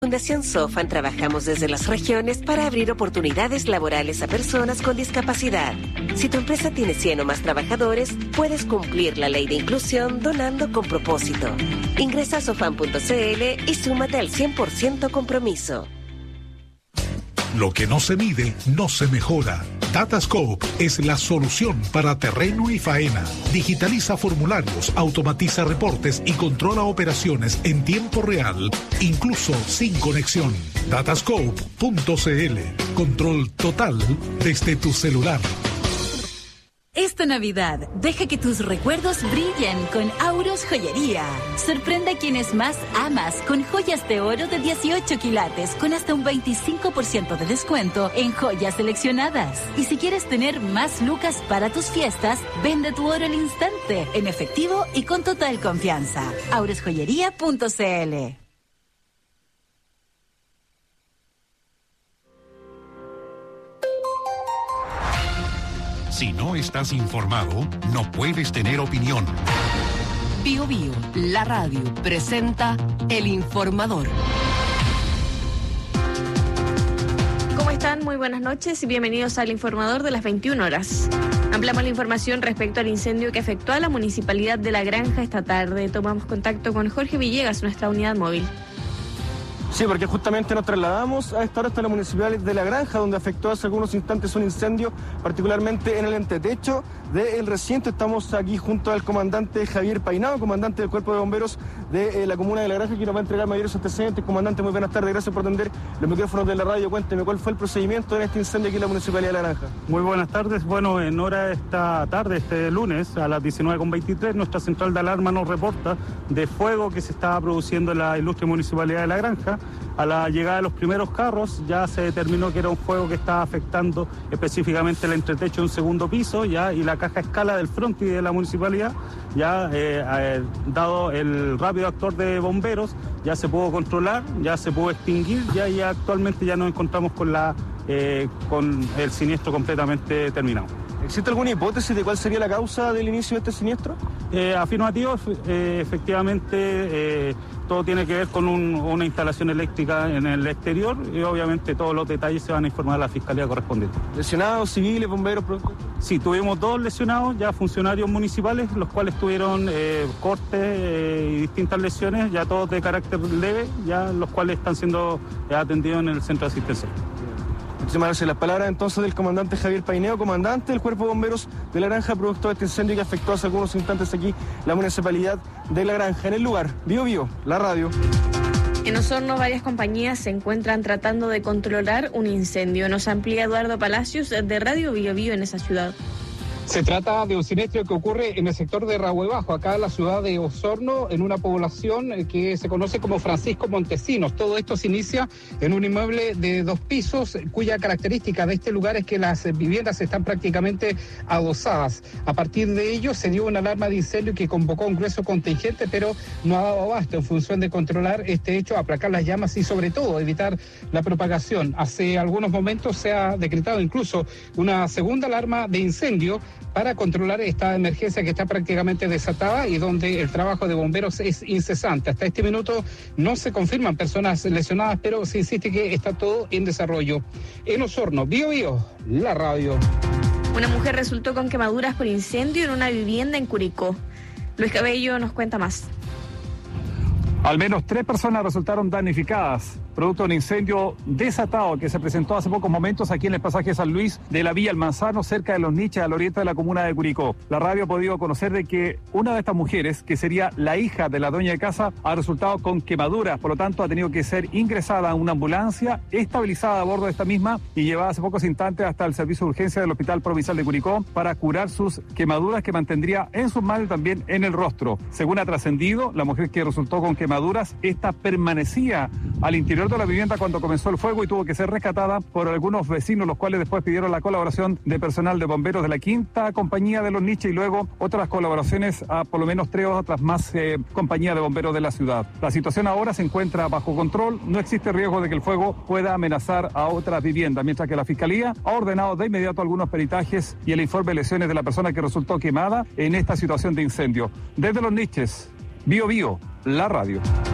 Fundación Sofan trabajamos desde las regiones para abrir oportunidades laborales a personas con discapacidad. Si tu empresa tiene 100 o más trabajadores, puedes cumplir la ley de inclusión donando con propósito. Ingresa a sofan.cl y súmate al 100% compromiso. Lo que no se mide, no se mejora. Datascope es la solución para terreno y faena. Digitaliza formularios, automatiza reportes y controla operaciones en tiempo real, incluso sin conexión. Datascope.cl. Control total desde tu celular. Esta Navidad, deja que tus recuerdos brillen con Auros Joyería. Sorprende a quienes más amas con joyas de oro de 18 quilates con hasta un 25% de descuento en joyas seleccionadas. Y si quieres tener más lucas para tus fiestas, vende tu oro al instante, en efectivo y con total confianza. aurosjoyería.cl. Si no estás informado, no puedes tener opinión. Bio Bio, la radio, presenta El Informador. ¿Cómo están? Muy buenas noches y bienvenidos al Informador de las 21 horas. Ampliamos la información respecto al incendio que afectó a la municipalidad de La Granja esta tarde. Tomamos contacto con Jorge Villegas, nuestra unidad móvil. Sí, porque justamente nos trasladamos a esta hora hasta la municipalidad de La Granja, donde afectó hace algunos instantes un incendio, particularmente en el entretecho del recinto. Estamos aquí junto al comandante Javier Painado, comandante del Cuerpo de Bomberos de la comuna de La Granja, que nos va a entregar mayores antecedentes. Comandante, muy buenas tardes, gracias por atender los micrófonos de la radio. Cuénteme, ¿cuál fue el procedimiento en este incendio aquí en la municipalidad de La Granja? Muy buenas tardes. Bueno, en hora esta tarde, este lunes, a las 19:23, nuestra central de alarma nos reporta de fuego que se estaba produciendo en la ilustre municipalidad de La Granja. A la llegada de los primeros carros ya se determinó que era un fuego que estaba afectando específicamente el entretecho de un segundo piso ya, y la caja escala del frontis de la municipalidad. Ya dado el rápido actor de bomberos, ya se pudo controlar, ya se pudo extinguir, ya actualmente ya nos encontramos con el siniestro completamente terminado. ¿Existe alguna hipótesis de cuál sería la causa del inicio de este siniestro? Afirmativo, efectivamente, todo tiene que ver con una instalación eléctrica en el exterior y obviamente todos los detalles se van a informar a la fiscalía correspondiente. ¿Lesionados, civiles, bomberos? Sí, tuvimos 2 lesionados, ya funcionarios municipales, los cuales tuvieron cortes y distintas lesiones, ya todos de carácter leve, ya los cuales están siendo atendidos en el centro de asistencia. Muchísimas gracias. Las palabras entonces del comandante Javier Paineo, comandante del Cuerpo de Bomberos de La Granja, producto de este incendio que afectó hace algunos instantes aquí la municipalidad de La Granja. En el lugar, Bio Bio, la radio. En Osorno, varias compañías se encuentran tratando de controlar un incendio. Nos amplía Eduardo Palacios de Radio Bio Bio en esa ciudad. Se trata de un siniestro que ocurre en el sector de Rahue Bajo, acá en la ciudad de Osorno, en una población que se conoce como Francisco Montesinos. Todo esto se inicia en un inmueble de 2 pisos, cuya característica de este lugar es que las viviendas están prácticamente adosadas. A partir de ello se dio una alarma de incendio que convocó un grueso contingente, pero no ha dado abasto en función de controlar este hecho, aplacar las llamas y sobre todo evitar la propagación. Hace algunos momentos se ha decretado incluso una segunda alarma de incendio para controlar esta emergencia que está prácticamente desatada y donde el trabajo de bomberos es incesante. Hasta este minuto no se confirman personas lesionadas, pero se insiste que está todo en desarrollo. En Osorno, Bio Bio, la radio. Una mujer resultó con quemaduras por incendio en una vivienda en Curicó. Luis Cabello nos cuenta más. Al menos 3 personas resultaron damnificadas, producto de un incendio desatado que se presentó hace pocos momentos aquí en el pasaje San Luis de la Villa El Manzano, cerca de Los Niches, al oriente de la comuna de Curicó. La radio ha podido conocer de que una de estas mujeres, que sería la hija de la dueña de casa, ha resultado con quemaduras, por lo tanto ha tenido que ser ingresada a una ambulancia, estabilizada a bordo de esta misma y llevada hace pocos instantes hasta el servicio de urgencia del Hospital Provincial de Curicó para curar sus quemaduras que mantendría en sus manos y también en el rostro. Según ha trascendido, la mujer que resultó con quemaduras, esta permanecía al interior de la vivienda cuando comenzó el fuego y tuvo que ser rescatada por algunos vecinos, los cuales después pidieron la colaboración de personal de bomberos de la 5ª compañía de Los Niches y luego otras colaboraciones a por lo menos 3 otras más compañías de bomberos de la ciudad. La situación ahora se encuentra bajo control, no existe riesgo de que el fuego pueda amenazar a otras viviendas, mientras que la Fiscalía ha ordenado de inmediato algunos peritajes y el informe de lesiones de la persona que resultó quemada en esta situación de incendio. Desde Los Niches, Bio Bio, la radio. La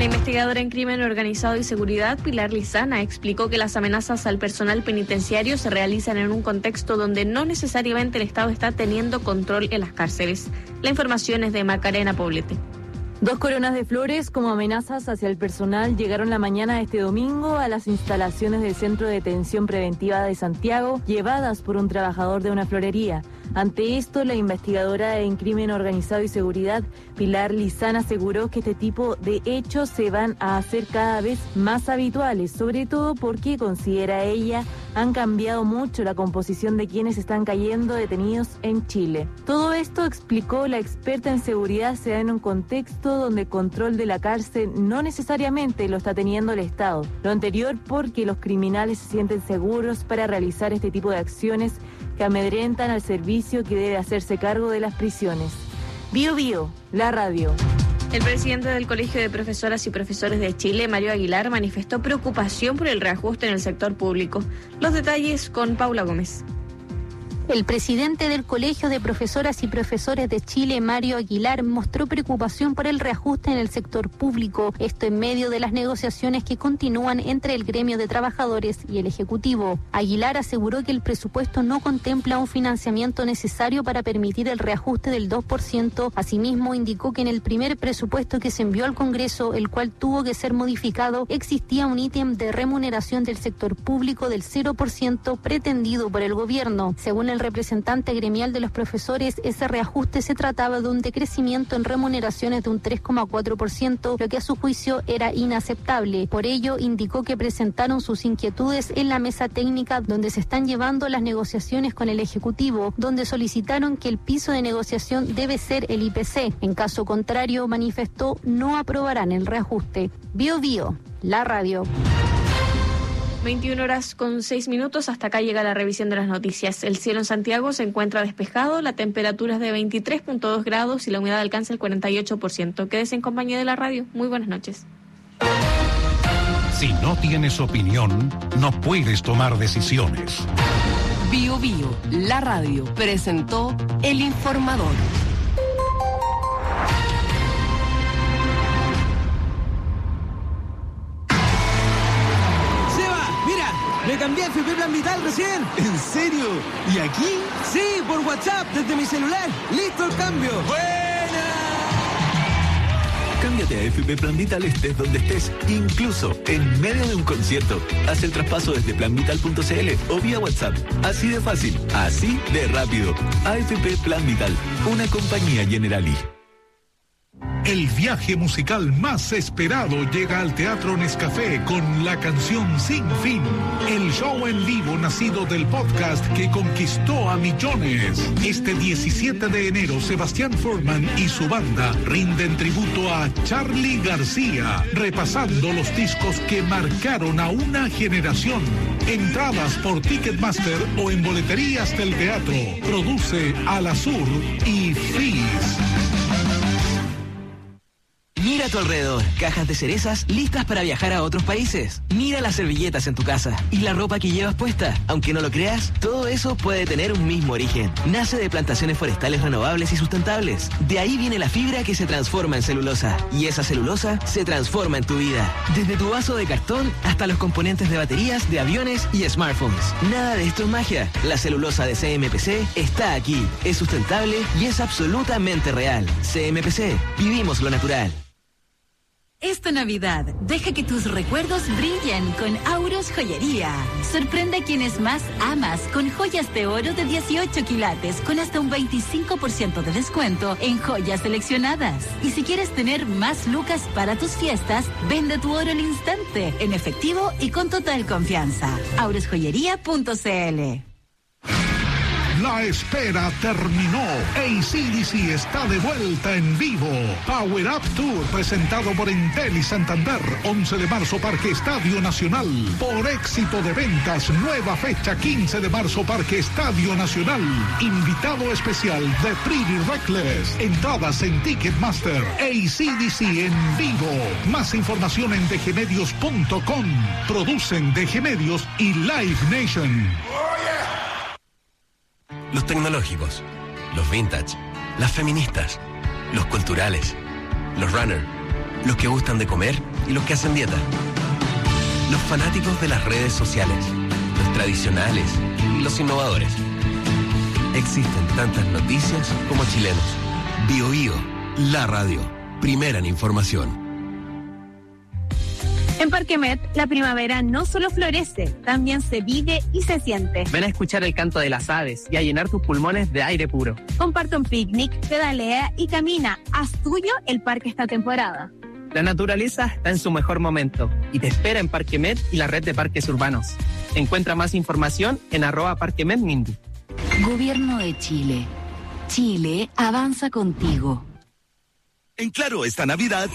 La investigadora en crimen organizado y seguridad, Pilar Lizana, explicó que las amenazas al personal penitenciario se realizan en un contexto donde no necesariamente el Estado está teniendo control en las cárceles. La información es de Macarena Poblete. 2 coronas de flores como amenazas hacia el personal llegaron la mañana de este domingo a las instalaciones del Centro de Detención Preventiva de Santiago, llevadas por un trabajador de una florería. Ante esto, la investigadora en crimen organizado y seguridad, Pilar Lizana, aseguró que este tipo de hechos se van a hacer cada vez más habituales, sobre todo porque, considera ella, han cambiado mucho la composición de quienes están cayendo detenidos en Chile. Todo esto, explicó la experta en seguridad, se da en un contexto donde el control de la cárcel no necesariamente lo está teniendo el Estado. Lo anterior porque los criminales se sienten seguros para realizar este tipo de acciones que amedrentan al servicio que debe hacerse cargo de las prisiones. Bio Bio, la radio. El presidente del Colegio de Profesoras y Profesores de Chile, Mario Aguilar, manifestó preocupación por el reajuste en el sector público. Los detalles con Paula Gómez. El presidente del Colegio de Profesoras y Profesores de Chile, Mario Aguilar, mostró preocupación por el reajuste en el sector público, esto en medio de las negociaciones que continúan entre el gremio de trabajadores y el Ejecutivo. Aguilar aseguró que el presupuesto no contempla un financiamiento necesario para permitir el reajuste del 2%. Asimismo, indicó que en el primer presupuesto que se envió al Congreso, el cual tuvo que ser modificado, existía un ítem de remuneración del sector público del 0% pretendido por el gobierno. Según el representante gremial de los profesores, ese reajuste se trataba de un decrecimiento en remuneraciones de un 3,4%, lo que a su juicio era inaceptable. Por ello, indicó que presentaron sus inquietudes en la mesa técnica donde se están llevando las negociaciones con el Ejecutivo, donde solicitaron que el piso de negociación debe ser el IPC. En caso contrario, manifestó, no aprobarán el reajuste. Bio Bio, la radio. 21:06. Hasta acá llega la revisión de las noticias. El cielo en Santiago se encuentra despejado, la temperatura es de 23.2 grados y la humedad alcanza el 48%. Quédese en compañía de la radio. Muy buenas noches. Si no tienes opinión, no puedes tomar decisiones. Bio Bio, la radio, presentó El Informador. Me cambié a FP Plan Vital recién. ¿En serio? ¿Y aquí? Sí, por WhatsApp, desde mi celular. ¡Listo el cambio! ¡Buena! Cámbiate a FP Plan Vital estés donde estés, incluso en medio de un concierto. Haz el traspaso desde planvital.cl o vía WhatsApp. Así de fácil, así de rápido. AFP Plan Vital, una compañía Generali. El viaje musical más esperado llega al Teatro Nescafé con la canción Sin Fin, el show en vivo nacido del podcast que conquistó a millones. Este 17 de enero, Sebastián Forman y su banda rinden tributo a Charly García, repasando los discos que marcaron a una generación. Entradas por Ticketmaster o en boleterías del teatro. Produce Alasur y Fizz. Mira a tu alrededor, cajas de cerezas listas para viajar a otros países. Mira las servilletas en tu casa y la ropa que llevas puesta. Aunque no lo creas, todo eso puede tener un mismo origen. Nace de plantaciones forestales renovables y sustentables. De ahí viene la fibra que se transforma en celulosa. Y esa celulosa se transforma en tu vida. Desde tu vaso de cartón hasta los componentes de baterías, de aviones y smartphones. Nada de esto es magia. La celulosa de CMPC está aquí. Es sustentable y es absolutamente real. CMPC, vivimos lo natural. Esta Navidad, deja que tus recuerdos brillen con Auros Joyería. Sorprende a quienes más amas con joyas de oro de 18 quilates con hasta un 25% de descuento en joyas seleccionadas. Y si quieres tener más lucas para tus fiestas, vende tu oro al instante, en efectivo y con total confianza. aurosjoyería.cl. La espera terminó. AC/DC está de vuelta en vivo. Power Up Tour presentado por Entel y Santander. 11 de marzo, Parque Estadio Nacional. Por éxito de ventas, nueva fecha 15 de marzo, Parque Estadio Nacional. Invitado especial de Pretty Reckless. Entradas en Ticketmaster. AC/DC en vivo. Más información en dgmedios.com. Producen DG Medios y Live Nation. Los tecnológicos, los vintage, las feministas, los culturales, los runner los que gustan de comer y los que hacen dieta. Los fanáticos de las redes sociales, los tradicionales y los innovadores. Existen tantas noticias como chilenos. Bío, la radio, primera en información. En Parque Met, la primavera no solo florece, también se vive y se siente. Ven a escuchar el canto de las aves y a llenar tus pulmones de aire puro. Comparte un picnic, pedalea y camina. Haz tuyo el parque esta temporada. La naturaleza está en su mejor momento y te espera en Parque Met y la red de parques urbanos. Encuentra más información en @parquemetmindy. Gobierno de Chile. Chile avanza contigo. En Claro, esta Navidad...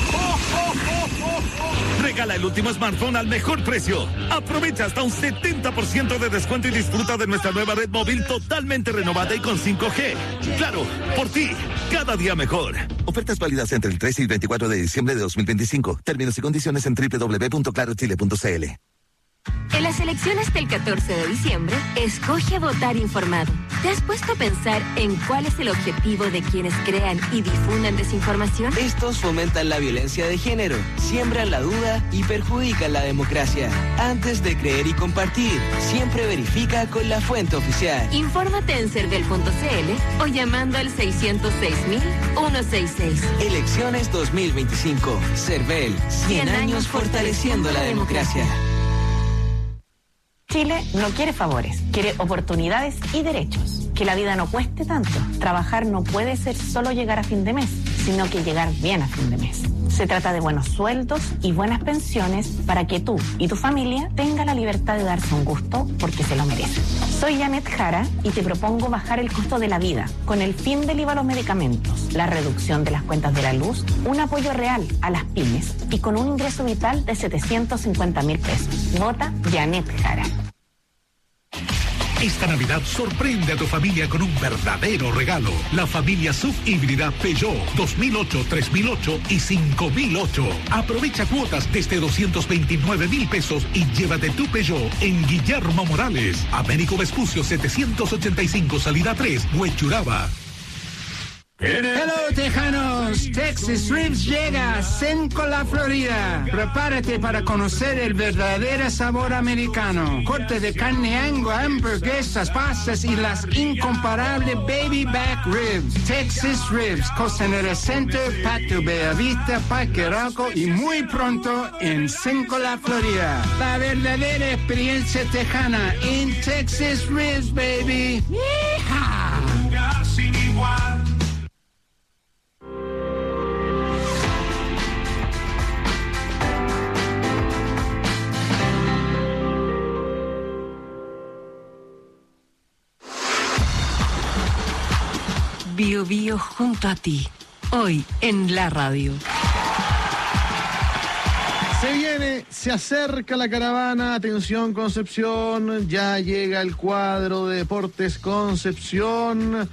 regala el último smartphone al mejor precio. Aprovecha hasta un 70% de descuento y disfruta de nuestra nueva red móvil totalmente renovada y con 5G. Claro, por ti, cada día mejor. Ofertas válidas entre el 13 y 24 de diciembre de 2025. Términos y condiciones en www.clarochile.cl. En las elecciones del 14 de diciembre, escoge votar informado. ¿Te has puesto a pensar en cuál es el objetivo de quienes crean y difunden desinformación? Estos fomentan la violencia de género, siembran la duda y perjudican la democracia. Antes de creer y compartir, siempre verifica con la fuente oficial. Infórmate en cervel.cl o llamando al 606.166. Elecciones 2025. Cervel, 100 años fortaleciendo la democracia. Chile no quiere favores, quiere oportunidades y derechos. Que la vida no cueste tanto. Trabajar no puede ser solo llegar a fin de mes, sino que llegar bien a fin de mes. Se trata de buenos sueldos y buenas pensiones para que tú y tu familia tengan la libertad de darse un gusto porque se lo merecen. Soy Janet Jara y te propongo bajar el costo de la vida con el fin del IVA a los medicamentos, la reducción de las cuentas de la luz, un apoyo real a las pymes y con un ingreso vital de 750.000 pesos. Vota Janet Jara. Esta Navidad sorprende a tu familia con un verdadero regalo. La familia SUV híbrida Peugeot 2008, 3008 y 5008. Aprovecha cuotas desde 229.000 pesos y llévate tu Peugeot en Guillermo Morales, Américo Vespucio 785, salida 3, Huechuraba. Hello, tejanos. Texas Ribs llega a Sencola, Florida. Prepárate para conocer el verdadero sabor americano. Corte de carne Angus, hamburguesas, pastas y las incomparables baby back ribs. Texas Ribs, Costanera Center, Patio Bellavista, Parque Arauco y muy pronto en Sencola, Florida. La verdadera experiencia tejana en Texas Ribs, baby. ¡Yeehaw! Sin igual. Bío Bío junto a ti, hoy en la radio. Se acerca la caravana, atención Concepción, ya llega el cuadro de Deportes Concepción.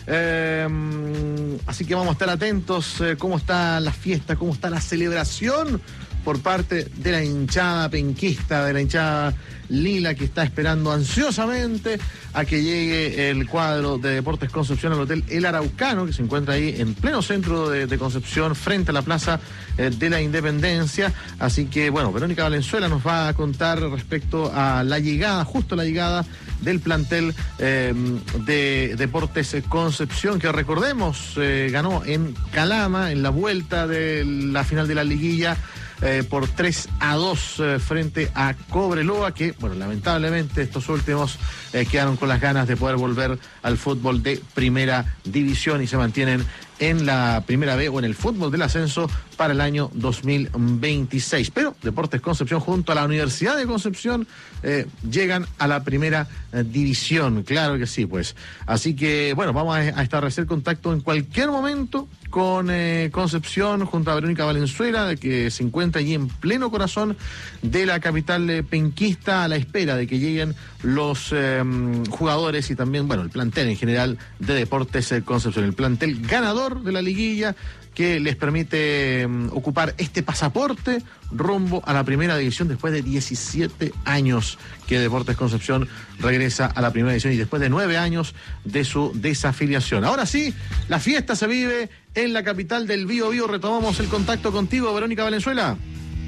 Así que vamos a estar atentos cómo está la fiesta, cómo está la celebración por parte de la hinchada penquista, de la hinchada lila, que está esperando ansiosamente a que llegue el cuadro de Deportes Concepción al Hotel El Araucano, que se encuentra ahí en pleno centro de Concepción, frente a la Plaza de la Independencia. Así que, bueno, Verónica Valenzuela nos va a contar respecto a la llegada, justo la llegada del plantel de Deportes Concepción, que recordemos, ganó en Calama en la vuelta de la final de la liguilla por 3-2 frente a Cobreloa, que, bueno, lamentablemente estos últimos quedaron con las ganas de poder volver al fútbol de primera división y se mantienen en la primera B o en el fútbol del ascenso para el año 2026. Pero Deportes Concepción junto a la Universidad de Concepción llegan a la primera división, claro que sí, pues. Así que, bueno, vamos a establecer contacto en cualquier momento con Concepción junto a Verónica Valenzuela, de que se encuentra allí en pleno corazón de la capital penquista, a la espera de que lleguen los jugadores y también, bueno, el plantel en general de Deportes Concepción, el plantel ganador ganador de la liguilla que les permite ocupar este pasaporte rumbo a la primera división después de 17 años que Deportes Concepción regresa a la primera división y después de 9 años de su desafiliación. Ahora sí, la fiesta se vive en la capital del Biobío. Retomamos el contacto contigo, Verónica Valenzuela.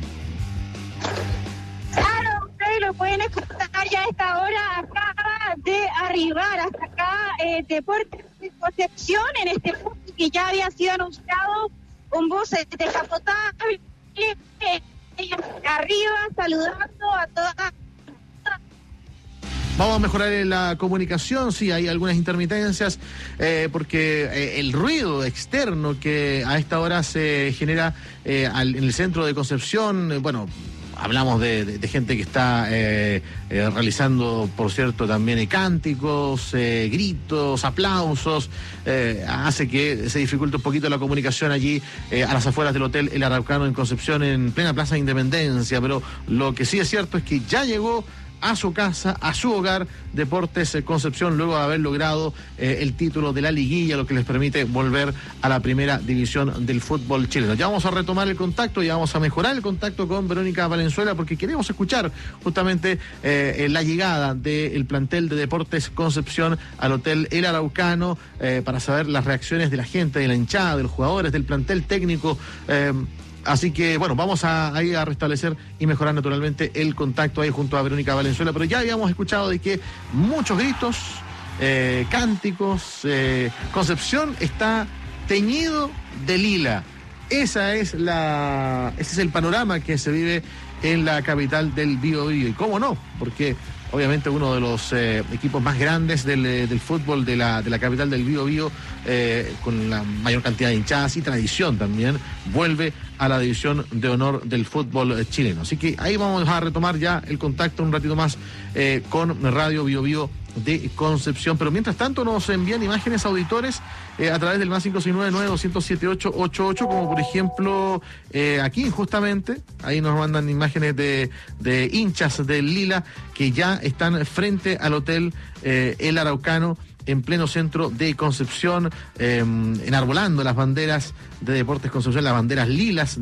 Claro, ustedes lo pueden escuchar ya a esta hora. Acaba de arribar hasta acá Deportes Concepción en este bus que ya había sido anunciado, un bus descapotable arriba saludando a todas. Vamos a mejorar la comunicación, sí, hay algunas intermitencias, porque el ruido externo que a esta hora se genera en el centro de Concepción, hablamos de gente que está realizando, por cierto, también cánticos, gritos, aplausos, hace que se dificulte un poquito la comunicación allí a las afueras del Hotel El Araucano en Concepción, en plena Plaza de Independencia, pero lo que sí es cierto es que ya llegó a su casa, a su hogar, Deportes Concepción, luego de haber logrado el título de la liguilla, lo que les permite volver a la primera división del fútbol chileno. Ya vamos a retomar el contacto, ya vamos a mejorar el contacto con Verónica Valenzuela, porque queremos escuchar justamente la llegada del plantel de Deportes Concepción al Hotel El Araucano, para saber las reacciones de la gente, de la hinchada, de los jugadores, del plantel técnico. Así que, vamos a restablecer y mejorar naturalmente el contacto ahí junto a Verónica Valenzuela, pero ya habíamos escuchado de que muchos gritos, cánticos, Concepción está teñido de lila. Ese es el panorama que se vive en la capital del Biobío. Y cómo no, porque obviamente uno de los equipos más grandes del fútbol de la capital del Biobío, con la mayor cantidad de hinchadas y tradición también, vuelve a la división de honor del fútbol chileno. Así que ahí vamos a retomar ya el contacto un ratito más con Radio Biobío de Concepción, pero mientras tanto nos envían imágenes auditores a través del más 569-900-78888, como por ejemplo aquí justamente, ahí nos mandan imágenes de hinchas del Lila que ya están frente al Hotel El Araucano en pleno centro de Concepción, enarbolando las banderas de Deportes Concepción, las banderas lilas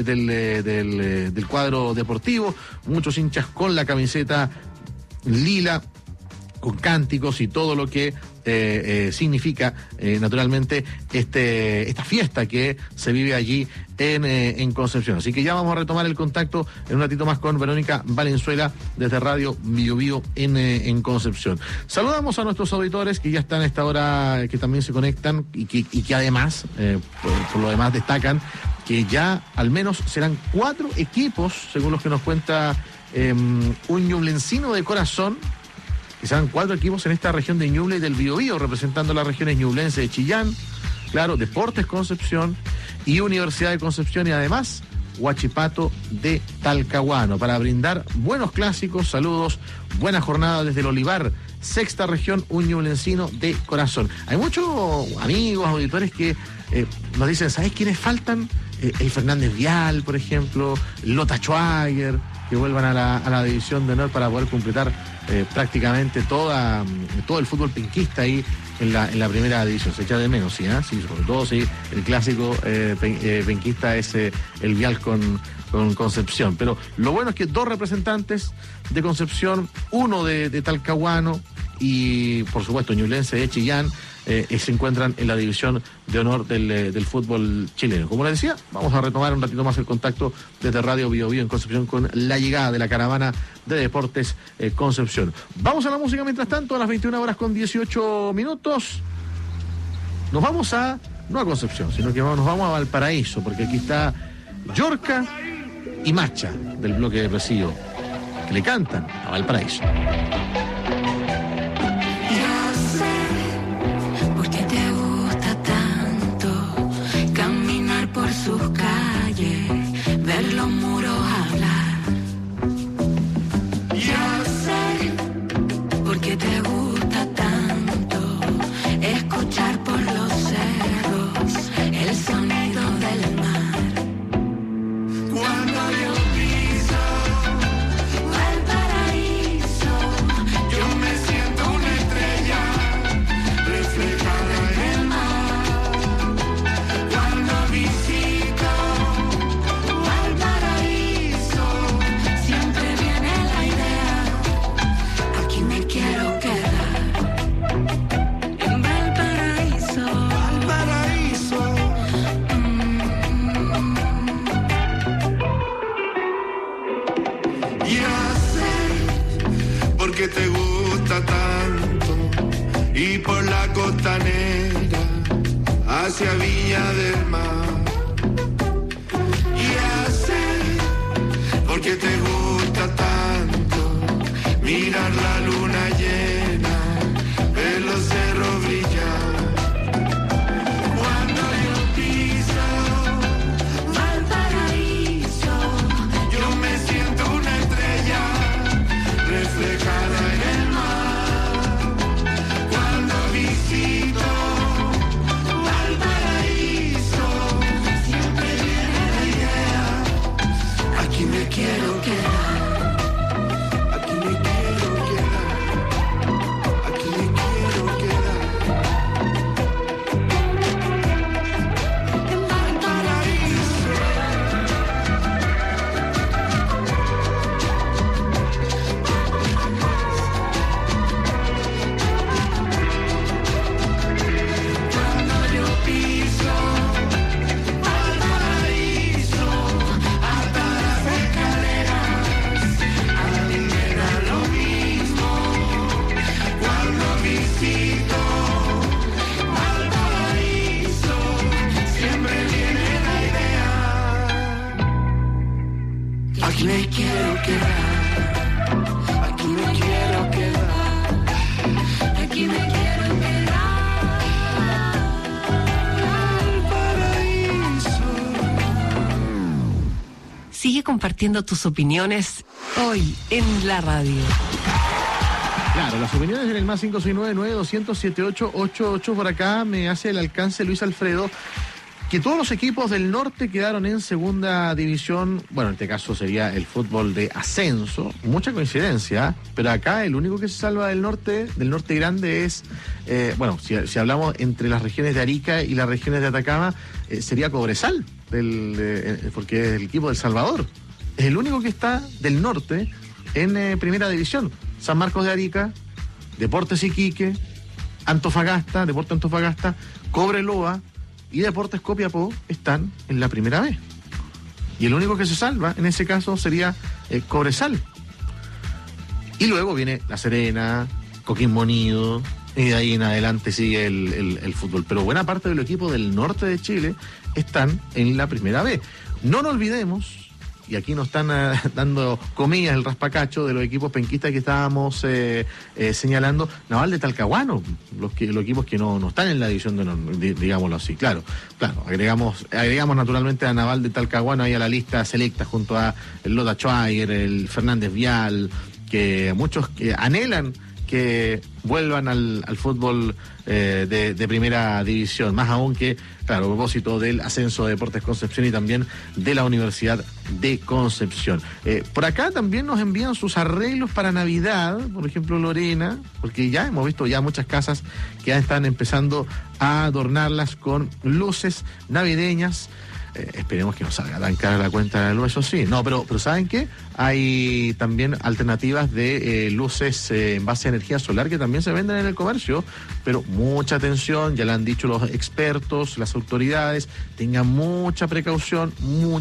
del cuadro deportivo, muchos hinchas con la camiseta lila, con cánticos y todo lo que significa naturalmente esta fiesta que se vive allí en Concepción. Así que ya vamos a retomar el contacto en un ratito más con Verónica Valenzuela desde Radio Biobío en Concepción. Saludamos a nuestros auditores que ya están a esta hora, que también se conectan y que además, por lo demás, destacan que ya al menos serán 4 equipos, según los que nos cuenta un ñublencino de corazón, que serán 4 equipos en esta región de Ñuble y del Biobío, representando las regiones ñublense de Chillán, claro, Deportes Concepción y Universidad de Concepción, y además Huachipato de Talcahuano, para brindar buenos clásicos, saludos, buena jornada desde el Olivar, sexta región, un ñublencino de corazón. Hay muchos amigos, auditores que nos dicen, ¿sabes quiénes faltan? El Fernández Vial, por ejemplo, Lota Schwager, que vuelvan a la división de honor para poder completar prácticamente todo el fútbol penquista ahí en la primera división. Se echa de menos, sí, sí, sobre todo sí, el clásico penquista es el Vial con Concepción. Pero lo bueno es que 2 representantes de Concepción, uno de Talcahuano y por supuesto ñublense de Chillán, se encuentran en la división de honor del fútbol chileno. Como les decía, vamos a retomar un ratito más el contacto desde Radio Biobío en Concepción con la llegada de la caravana de Deportes Concepción. Vamos a la música mientras tanto, a las 21:18. Nos vamos no a Concepción, sino que nos vamos a Valparaíso, porque aquí está Yorca y Macha del bloque depresivo, que le cantan a Valparaíso. Sus calles, ver los muros hablar. Yo sé por qué te gusta tanto escuchar por los cerros el sonido del mar. Cuando yo piso Valparaíso, porque te gusta tanto, y por la costanera hacia Viña del Mar. Y así, porque te gusta tanto mirar la luna llena, ver los cerros brillar. Cuando yo piso Valparaíso, yo me siento una estrella reflejada en el mar. Cuando visito Valparaíso, siempre viene la idea, aquí me quiero quedar, aquí me quiero quedar, aquí me quiero quedar. En Valparaíso. Cuando yo piso Valparaíso, hasta las escaleras, a mí me da lo mismo. Cuando visito Valparaíso, siempre viene la idea, aquí me quiero quedar, aquí me quiero quedar, aquí me quiero quedar. Valparaíso. Sigue compartiendo tus opiniones hoy en la radio. Claro, las opiniones en el más 569-9200-7888. Por acá me hace el alcance Luis Alfredo que todos los equipos del norte quedaron en segunda división. Bueno, en este caso sería el fútbol de ascenso. Mucha coincidencia, ¿eh? Pero acá el único que se salva del norte grande es, bueno, si hablamos entre las regiones de Arica y las regiones de Atacama, sería Cobresal, porque es el equipo del Salvador. Es el único que está del norte en primera división. San Marcos de Arica, Deportes Iquique, Antofagasta, Deportes Antofagasta, Cobreloa y Deportes Copiapó están en la primera B. Y el único que se salva en ese caso sería Cobresal. Y luego viene La Serena, Coquimbo Unido, y de ahí en adelante sigue el fútbol. Pero buena parte de los equipos del norte de Chile están en la primera B. No nos olvidemos, y aquí nos están dando comillas el raspacacho de los equipos penquistas que estábamos señalando, Naval de Talcahuano, los equipos que no están en la división de honor, digámoslo así. Claro, agregamos naturalmente a Naval de Talcahuano ahí a la lista selecta junto a el Lota Schweiger, el Fernández Vial, que muchos que anhelan que vuelvan al fútbol de primera división, más aún que, claro, a propósito del ascenso de Deportes Concepción y también de la Universidad de Concepción. Por acá también nos envían sus arreglos para Navidad, por ejemplo Lorena, porque ya hemos visto ya muchas casas que ya están empezando a adornarlas con luces navideñas. Esperemos que no salga tan cara la cuenta de la luz, eso sí. No, pero ¿saben qué? Hay también alternativas de luces en base a energía solar que también se venden en el comercio, pero mucha atención, ya lo han dicho los expertos, las autoridades, tengan mucha precaución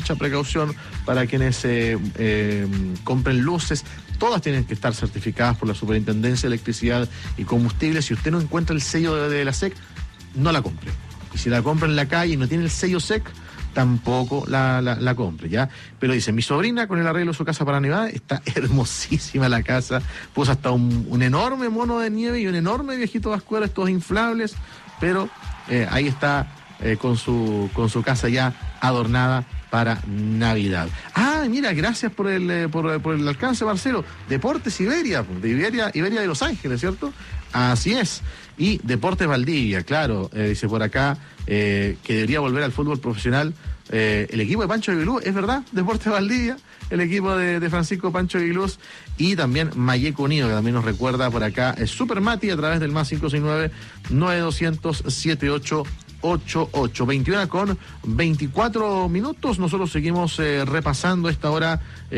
para quienes compren luces. Todas tienen que estar certificadas por la Superintendencia de Electricidad y Combustible. Si usted no encuentra el sello de la SEC, no la compre. Y si la compra en la calle y no tiene el sello SEC, tampoco la compre, ¿ya? Pero dice, mi sobrina con el arreglo de su casa para Navidad, está hermosísima la casa, puso hasta un enorme mono de nieve y un enorme viejito vascuero, estos inflables, pero ahí está con su casa ya adornada para Navidad. Ah, mira, gracias por el alcance, Marcelo. Deportes Iberia, Iberia de Los Ángeles, ¿cierto? Así es. Y Deportes Valdivia, claro, dice por acá que debería volver al fútbol profesional el equipo de Pancho Aguiluz, es verdad, Deportes Valdivia, el equipo de Francisco Pancho Aguiluz, y también Mayeco Unido, que también nos recuerda por acá Super Mati a través del más 569-9200-7888. 688. 21:24. Nosotros seguimos repasando esta hora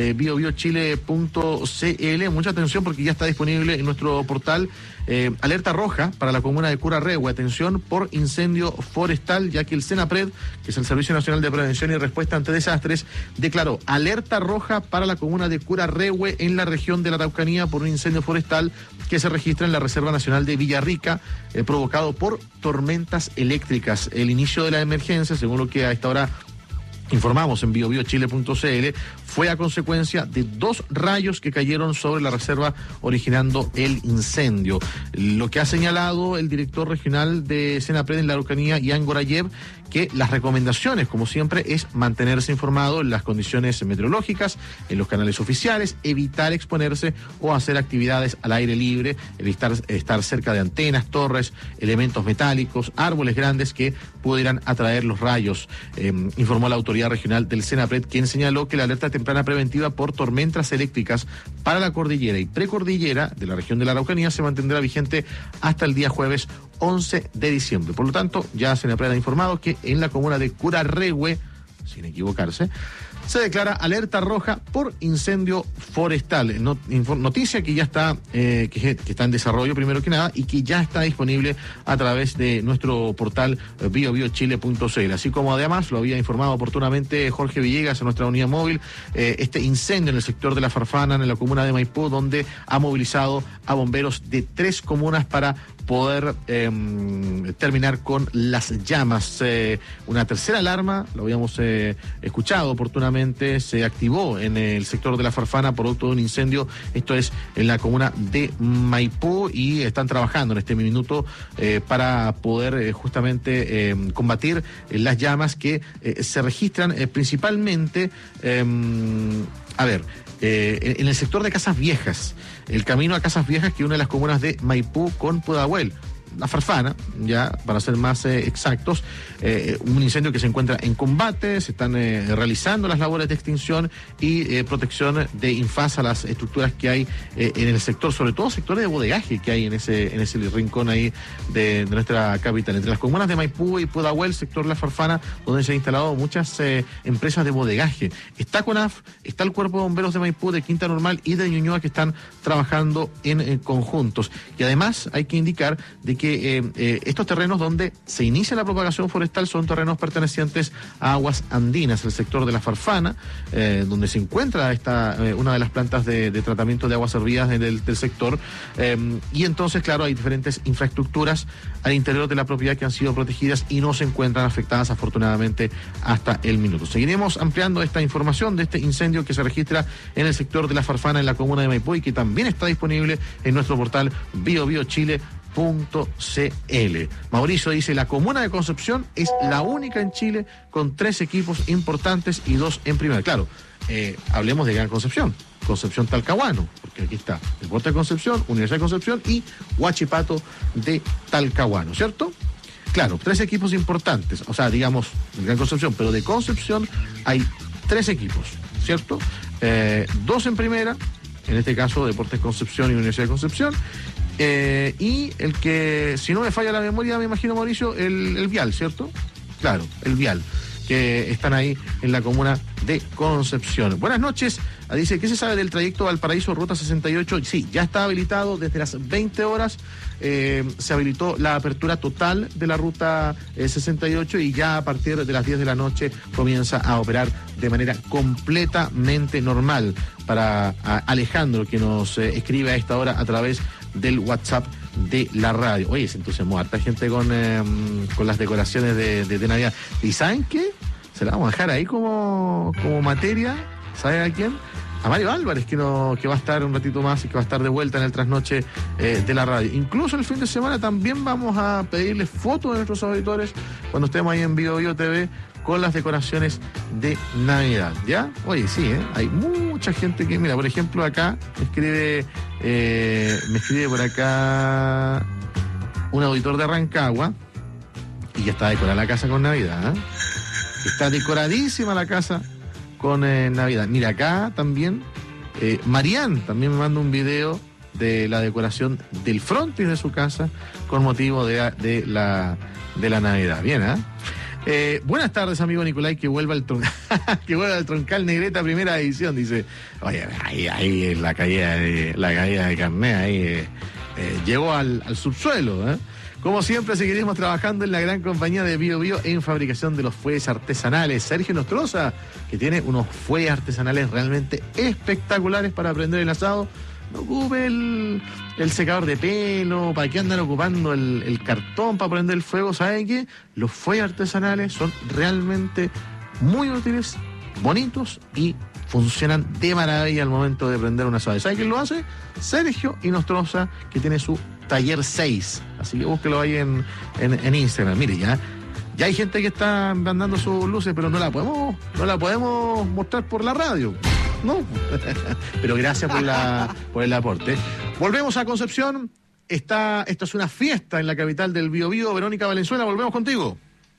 biobiochile.cl. Mucha atención porque ya está disponible en nuestro portal alerta roja para la comuna de Curarrehue. Atención por incendio forestal, ya que el Senapred, que es el Servicio Nacional de Prevención y Respuesta ante Desastres, declaró alerta roja para la comuna de Curarrehue en la región de la Araucanía por un incendio forestal que se registra en la Reserva Nacional de Villarrica, provocado por tormentas eléctricas. El inicio de la emergencia, según lo que a esta hora informamos en biobiochile.cl, fue a consecuencia de 2 rayos que cayeron sobre la reserva originando el incendio. Lo que ha señalado el director regional de Senapred en la Araucanía, Ian Gorayev, que las recomendaciones, como siempre, es mantenerse informado en las condiciones meteorológicas, en los canales oficiales, evitar exponerse o hacer actividades al aire libre, estar cerca de antenas, torres, elementos metálicos, árboles grandes que pudieran atraer los rayos, informó la autoridad regional del Senapred, quien señaló que la alerta temprana preventiva por tormentas eléctricas para la cordillera y precordillera de la región de la Araucanía se mantendrá vigente hasta el día jueves 11 de diciembre. Por lo tanto, ya Senapred ha informado que en la comuna de Curarrehue, sin equivocarse, se declara alerta roja por incendio forestal. Noticia que ya está, que está en desarrollo primero que nada y que ya está disponible a través de nuestro portal biobiochile.cl. Así como además lo había informado oportunamente Jorge Villegas en nuestra unidad móvil, este incendio en el sector de La Farfana, en la comuna de Maipú, donde ha movilizado a bomberos de 3 comunas para poder terminar con las llamas. Una tercera alarma, lo habíamos escuchado oportunamente, se activó en el sector de La Farfana producto de un incendio, esto es en la comuna de Maipú, y están trabajando en este minuto para poder justamente combatir las llamas que se registran principalmente, en el sector de Casas Viejas, el camino a Casas Viejas que une las comunas de Maipú con Pudahuel. La Farfana, ya para ser más exactos, un incendio que se encuentra en combate, se están realizando las labores de extinción y protección de infaz a las estructuras que hay en el sector, sobre todo sectores de bodegaje que hay en ese rincón ahí de nuestra capital. Entre las comunas de Maipú y Pudahuel, sector La Farfana, donde se han instalado muchas empresas de bodegaje. Está CONAF, está el Cuerpo de Bomberos de Maipú, de Quinta Normal y de Ñuñoa, que están trabajando en conjuntos. Y además hay que indicar de que estos terrenos donde se inicia la propagación forestal son terrenos pertenecientes a aguas andinas, el sector de La Farfana, donde se encuentra una de las plantas de tratamiento de aguas servidas del sector, y entonces, claro, hay diferentes infraestructuras al interior de la propiedad que han sido protegidas y no se encuentran afectadas, afortunadamente, hasta el minuto. Seguiremos ampliando esta información de este incendio que se registra en el sector de La Farfana, en la comuna de Maipú, y que también está disponible en nuestro portal biobiochile.cl. Mauricio dice: la comuna de Concepción es la única en Chile con 3 equipos importantes y 2 en primera. Claro, hablemos de Gran Concepción, Concepción Talcahuano, porque aquí está Deportes de Concepción, Universidad de Concepción y Huachipato de Talcahuano, ¿cierto? Claro, 3 equipos importantes, o sea, digamos, de Gran Concepción, pero de Concepción hay 3 equipos, ¿cierto? 2 en primera, en este caso Deportes Concepción y Universidad de Concepción. Y el que, si no me falla la memoria, me imagino, Mauricio, el Vial, ¿cierto? Claro, el Vial, que están ahí en la comuna de Concepción. Buenas noches. Dice: ¿qué se sabe del trayecto Valparaíso Ruta 68? Sí, ya está habilitado desde las 20 horas. Se habilitó la apertura total de la Ruta 68 y ya a partir de las 10 de la noche comienza a operar de manera completamente normal. Para Alejandro, que nos escribe a esta hora a través del WhatsApp de la radio. Oye, se entusiasmó harta gente con las decoraciones de Navidad. ¿Y saben qué? Se la vamos a dejar ahí como materia. ¿Saben a quién? A Mario Álvarez, que va a estar un ratito más y que va a estar de vuelta en el trasnoche de la radio. Incluso el fin de semana también vamos a pedirles fotos de nuestros auditores cuando estemos ahí en Bio TV con las decoraciones de Navidad, ¿ya? Oye, sí, hay mucha gente que, mira, por ejemplo, acá me escribe por acá un auditor de Rancagua y ya está decorada la casa con Navidad, ¿eh? Está decoradísima la casa con Navidad. Mira, acá también Marian también me manda un video de la decoración del frontis de su casa con motivo de la Navidad. Bien, buenas tardes, amigo Nicolai, que vuelva al Troncal Negreta primera edición, dice. Oye, ahí la caída de carnet, ahí llegó al subsuelo, Como siempre, seguiremos trabajando en la gran compañía de Bio Bio en fabricación de los fuelles artesanales. Sergio Nostroza, que tiene unos fuelles artesanales realmente espectaculares para prender el asado. No ocupe el secador de pelo, ¿para qué andan ocupando el cartón para prender el fuego? ¿Saben qué? Los fuelles artesanales son realmente muy útiles, bonitos y funcionan de maravilla al momento de prender una asado. ¿Sabe quién lo hace? Sergio Nostroza, que tiene su Taller 6. Así que búsquelo ahí en Instagram. Mire, ya hay gente que está mandando sus luces, pero no la podemos mostrar por la radio. No. Pero gracias por el aporte. Volvemos a Concepción. Esto es una fiesta en la capital del Biobío. Verónica Valenzuela, volvemos contigo.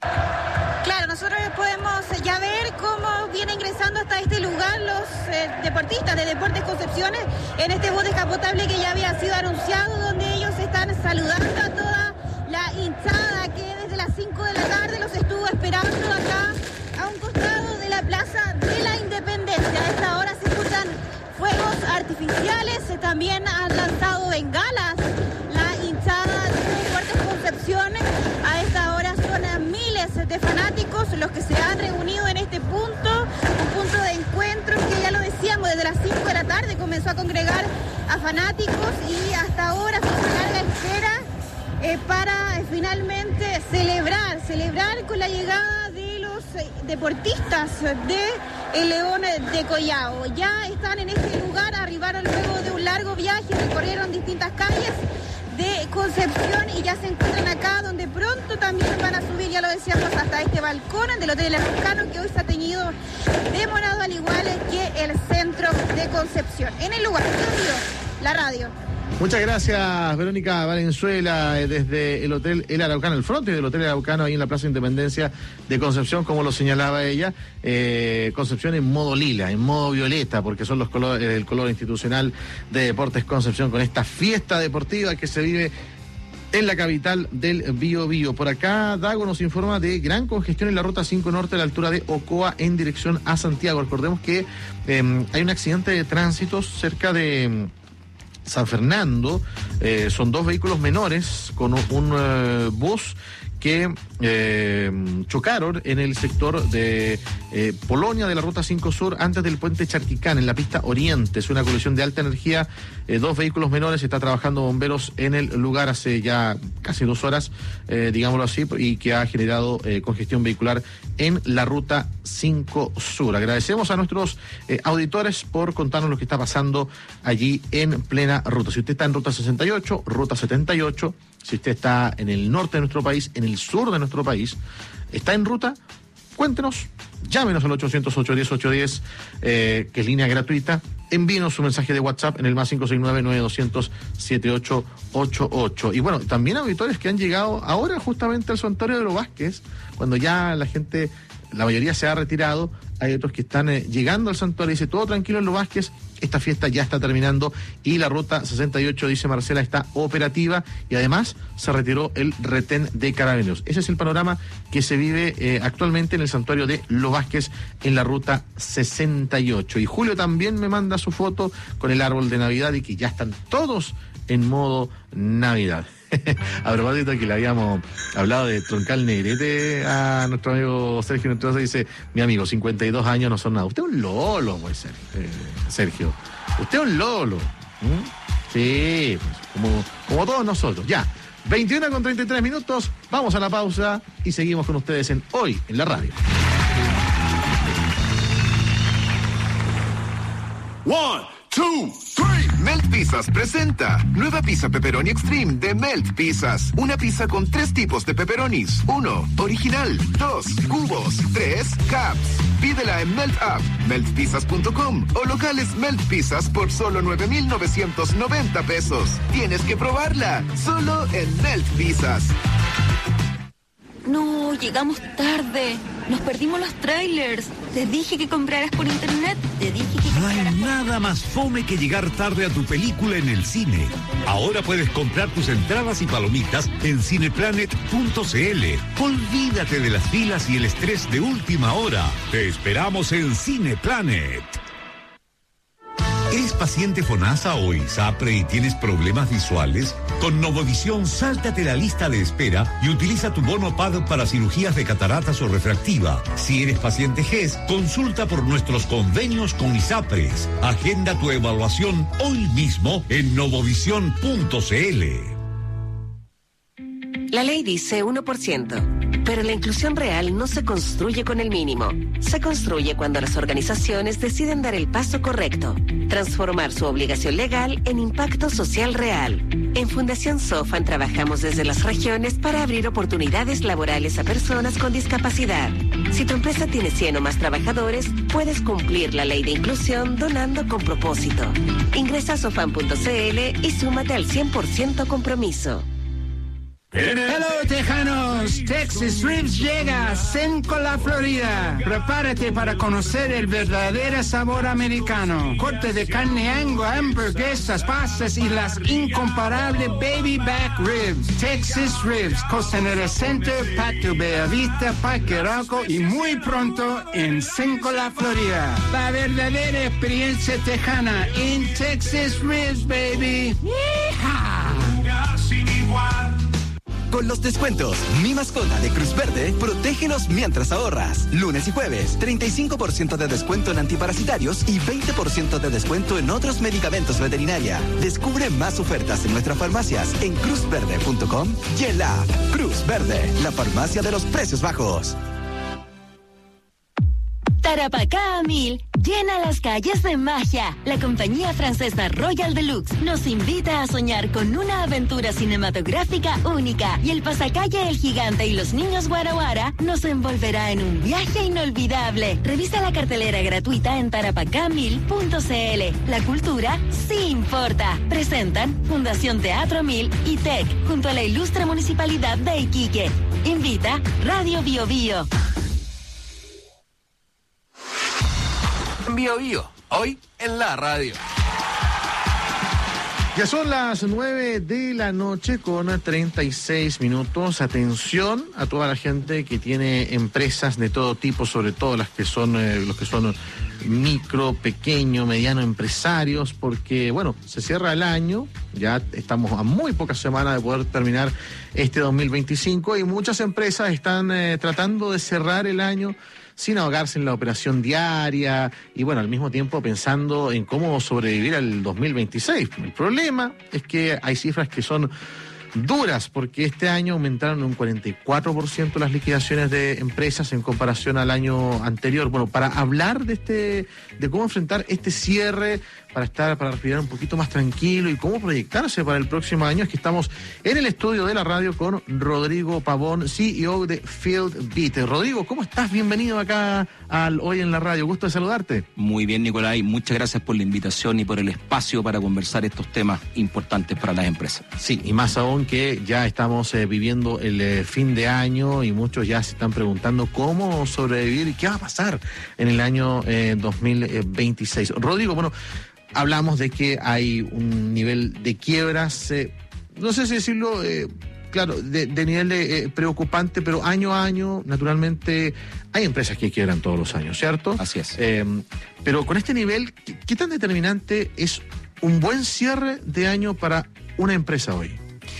Claro, nosotros podemos ya ver cómo viene ingresando hasta este lugar los deportistas de Deportes Concepciones en este bus descapotable que ya había sido anunciado, donde ellos están saludando a toda la hinchada que desde las 5 de la tarde los estuvo esperando acá a un costado de la Plaza de la Independencia. A esta hora se escuchan fuegos artificiales, también han lanzado bengalas la hinchada de Deportes Concepciones. A esta hora son miles de fanáticos los que se han reunido en este punto, un punto de encuentro que ya lo decíamos, desde las 5 de la tarde comenzó a congregar a fanáticos y hasta ahora se hizo larga espera para finalmente celebrar con la llegada de los deportistas de el León de Collao. Ya están en este lugar, arribaron luego de un largo viaje, recorrieron distintas calles de Concepción y ya se encuentran acá, donde pronto también van a subir, ya lo decíamos, hasta este balcón del Hotel Araucano, que hoy se ha tenido demorado, al igual que el centro de Concepción. En el lugar, la radio. Muchas gracias, Verónica Valenzuela, desde el Hotel El Araucano, el frontis del Hotel El Araucano, ahí en la Plaza Independencia de Concepción, como lo señalaba ella. Concepción en modo lila, en modo violeta, porque son el color institucional de Deportes Concepción, con esta fiesta deportiva que se vive en la capital del Biobío. Por acá, Dago nos informa de gran congestión en la ruta 5 Norte a la altura de Ocoa en dirección a Santiago. Recordemos que hay un accidente de tránsito cerca de San Fernando. Son dos vehículos menores con un bus que chocaron en el sector de Polonia de la Ruta 5 Sur, antes del puente Charquicán, en la pista Oriente. Es una colisión de alta energía, dos vehículos menores, está trabajando bomberos en el lugar hace ya casi 2 horas, digámoslo así, y que ha generado congestión vehicular en la Ruta 5 Sur. Agradecemos a nuestros auditores por contarnos lo que está pasando allí en plena ruta. Si usted está en Ruta 68, Ruta 78, si usted está en el norte de nuestro país, en el sur de nuestro país, está en ruta, cuéntenos, llámenos al 800-810-810, que es línea gratuita, envíenos su mensaje de WhatsApp en el más 569-9200-7888. Y bueno, también auditores que han llegado ahora justamente al santuario de los Vázquez, cuando ya la mayoría se ha retirado. Hay otros que están llegando al santuario y dice, todo tranquilo en los Vázquez, esta fiesta ya está terminando y la Ruta 68, dice Marcela, está operativa y además se retiró el retén de carabineros. Ese es el panorama que se vive actualmente en el santuario de Los Vázquez en la Ruta 68. Y Julio también me manda su foto con el árbol de Navidad y que ya están todos en modo Navidad. A propósito que le habíamos hablado de Troncal Negrete a nuestro amigo Sergio Nostroza, dice, mi amigo, 52 años no son nada. Usted es un lolo, pues, Sergio. Usted es un lolo. Sí, pues, como todos nosotros. Ya, 21:33, vamos a la pausa y seguimos con ustedes en Hoy en la Radio. 1, 2, 3. Melt Pizzas presenta nueva pizza pepperoni extreme de Melt Pizzas. Una pizza con 3 tipos de pepperonis. 1, original. 2, cubos. 3, caps. Pídela en Melt App, meltpizzas.com o locales Melt Pizzas por solo 9,990 pesos. Tienes que probarla, solo en Melt Pizzas. No, llegamos tarde. Nos perdimos los trailers. Te dije que compraras por internet. Te dije que No hay nada más fome que llegar tarde a tu película en el cine. Ahora puedes comprar tus entradas y palomitas en cineplanet.cl. Olvídate de las filas y el estrés de última hora. Te esperamos en Cineplanet. ¿Eres paciente FONASA o ISAPRE y tienes problemas visuales? Con Novovisión, sáltate la lista de espera y utiliza tu bono PAD para cirugías de cataratas o refractiva. Si eres paciente GES, consulta por nuestros convenios con ISAPRES. Agenda tu evaluación hoy mismo en novovision.cl. La ley dice 1%, pero la inclusión real no se construye con el mínimo. Se construye cuando las organizaciones deciden dar el paso correcto, transformar su obligación legal en impacto social real. En Fundación Sofan trabajamos desde las regiones para abrir oportunidades laborales a personas con discapacidad. Si tu empresa tiene 100 o más trabajadores, puedes cumplir la ley de inclusión donando con propósito. Ingresa a sofan.cl y súmate al 100% compromiso. Hello, tejanos. Texas Ribs llega a Sencola, Florida. Prepárate para conocer el verdadero sabor americano. Corte de carne Angus, hamburguesas, pastas y las incomparables baby back ribs. Texas Ribs, Costanera Center, Patio Bellavista, Parque Arauco y muy pronto en Sencola, Florida. La verdadera experiencia tejana en Texas Ribs, baby. ¡Yeehaw! Con los descuentos, Mi Mascota de Cruz Verde, protégenos mientras ahorras. Lunes y jueves, 35% de descuento en antiparasitarios y 20% de descuento en otros medicamentos veterinaria. Descubre más ofertas en nuestras farmacias en cruzverde.com y en la app Cruz Verde, la farmacia de los precios bajos. Tarapacá a 1000 llena las calles de magia. La compañía francesa Royal Deluxe nos invita a soñar con una aventura cinematográfica única y el pasacalle El Gigante y los Niños Guara Guara nos envolverá en un viaje inolvidable. Revisa la cartelera gratuita en tarapacá1000.cl. La cultura sí importa. Presentan Fundación Teatro 1000 y TEC junto a la ilustre Municipalidad de Iquique. Invita Radio Bio Bio. Bio Bio, hoy en la radio. Ya son las 9 de la noche con 36 minutos. Atención a toda la gente que tiene empresas de todo tipo, sobre todo las que son los que son micro, pequeño, mediano empresarios, porque bueno, se cierra el año, ya estamos a muy pocas semanas de poder terminar este 2025 y muchas empresas están tratando de cerrar el año sin ahogarse en la operación diaria y bueno, al mismo tiempo pensando en cómo sobrevivir al 2026. El problema es que hay cifras que son duras porque este año aumentaron un 44% las liquidaciones de empresas en comparación al año anterior. Bueno, para hablar de cómo enfrentar este cierre, para respirar un poquito más tranquilo y cómo proyectarse para el próximo año, es que estamos en el estudio de la radio con Rodrigo Pavón, CEO de FieldBeat. Rodrigo, ¿cómo estás? Bienvenido acá al Hoy en la Radio. Gusto de saludarte. Muy bien, Nicolai. Muchas gracias por la invitación y por el espacio para conversar estos temas importantes para las empresas. Sí, y más aún que ya estamos viviendo el fin de año y muchos ya se están preguntando cómo sobrevivir y qué va a pasar en el año 2026. Rodrigo, bueno, hablamos de que hay un nivel de quiebras, no sé si decirlo, claro, de nivel preocupante, pero año a año, naturalmente, hay empresas que quiebran todos los años, ¿cierto? Así es. Pero con este nivel, ¿qué tan determinante es un buen cierre de año para una empresa hoy?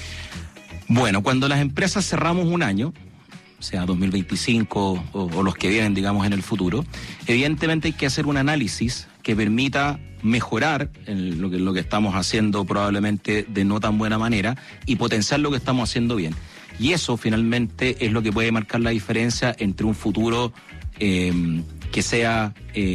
Bueno, cuando las empresas cerramos un año, sea 2025 o los que vienen, digamos, en el futuro, evidentemente hay que hacer un análisis que permita mejorar en lo que estamos haciendo probablemente de no tan buena manera y potenciar lo que estamos haciendo bien. Y eso finalmente es lo que puede marcar la diferencia entre un futuro que sea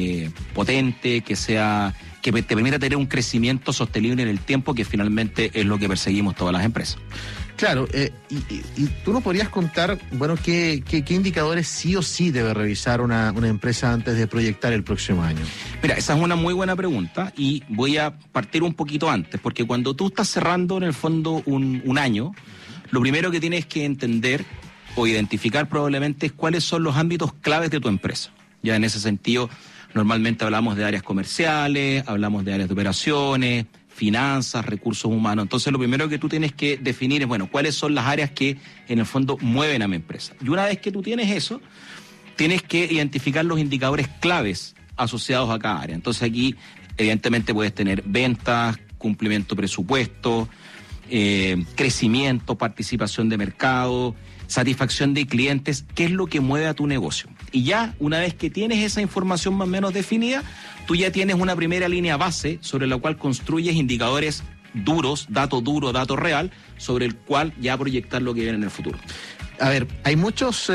potente, que te permita tener un crecimiento sostenible en el tiempo, que finalmente es lo que perseguimos todas las empresas. Claro, y tú nos podrías contar, bueno, qué indicadores sí o sí debe revisar una empresa antes de proyectar el próximo año. Mira, esa es una muy buena pregunta y voy a partir un poquito antes, porque cuando tú estás cerrando en el fondo un año, lo primero que tienes que entender o identificar probablemente es cuáles son los ámbitos claves de tu empresa. Ya en ese sentido, normalmente hablamos de áreas comerciales, hablamos de áreas de operaciones, finanzas, recursos humanos. Entonces, lo primero que tú tienes que definir es, bueno, cuáles son las áreas que en el fondo mueven a mi empresa. Y una vez que tú tienes eso, tienes que identificar los indicadores claves asociados a cada área. Entonces, aquí, evidentemente, puedes tener ventas, cumplimiento de presupuesto, crecimiento, participación de mercado, satisfacción de clientes, qué es lo que mueve a tu negocio. Y ya, una vez que tienes esa información más o menos definida, tú ya tienes una primera línea base sobre la cual construyes indicadores duros, dato duro, dato real, sobre el cual ya proyectar lo que viene en el futuro. A ver, hay muchas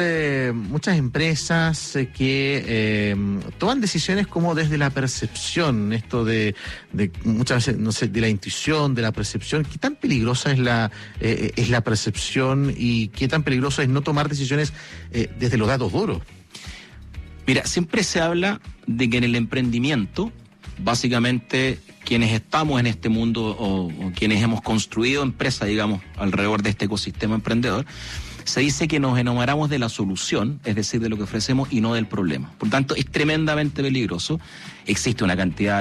empresas que toman decisiones como desde la percepción, esto de muchas veces, no sé, de la intuición, de la percepción. ¿Qué tan peligrosa es la percepción y qué tan peligroso es no tomar decisiones desde los datos duros? Mira, siempre se habla de que en el emprendimiento, básicamente, quienes estamos en este mundo o quienes hemos construido empresas, digamos, alrededor de este ecosistema emprendedor, se dice que nos enamoramos de la solución, es decir, de lo que ofrecemos y no del problema. Por tanto, es tremendamente peligroso. Existe una cantidad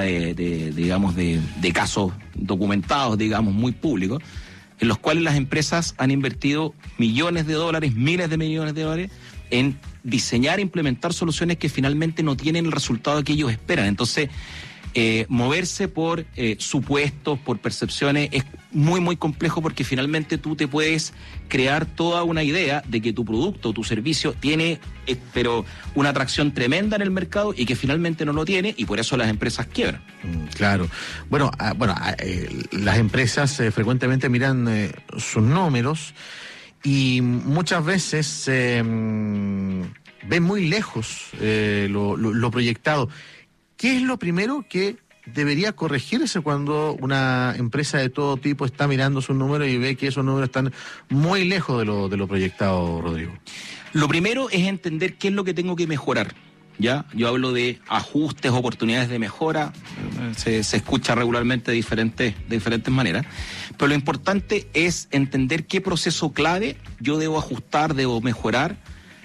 de casos documentados, digamos, muy públicos, en los cuales las empresas han invertido millones de dólares, miles de millones de dólares, en diseñar e implementar soluciones que finalmente no tienen el resultado que ellos esperan. Entonces, moverse por supuestos, por percepciones, es muy, muy complejo porque finalmente tú te puedes crear toda una idea de que tu producto o tu servicio tiene pero una atracción tremenda en el mercado y que finalmente no lo tiene y por eso las empresas quiebran. Claro. Bueno, las empresas frecuentemente miran sus números y muchas veces ven muy lejos lo proyectado. ¿Qué es lo primero que debería corregirse cuando una empresa de todo tipo está mirando sus números y ve que esos números están muy lejos de lo proyectado, Rodrigo? Lo primero es entender qué es lo que tengo que mejorar. ¿Ya? Yo hablo de ajustes, oportunidades de mejora, se escucha regularmente de diferentes maneras, pero lo importante es entender qué proceso clave yo debo ajustar, debo mejorar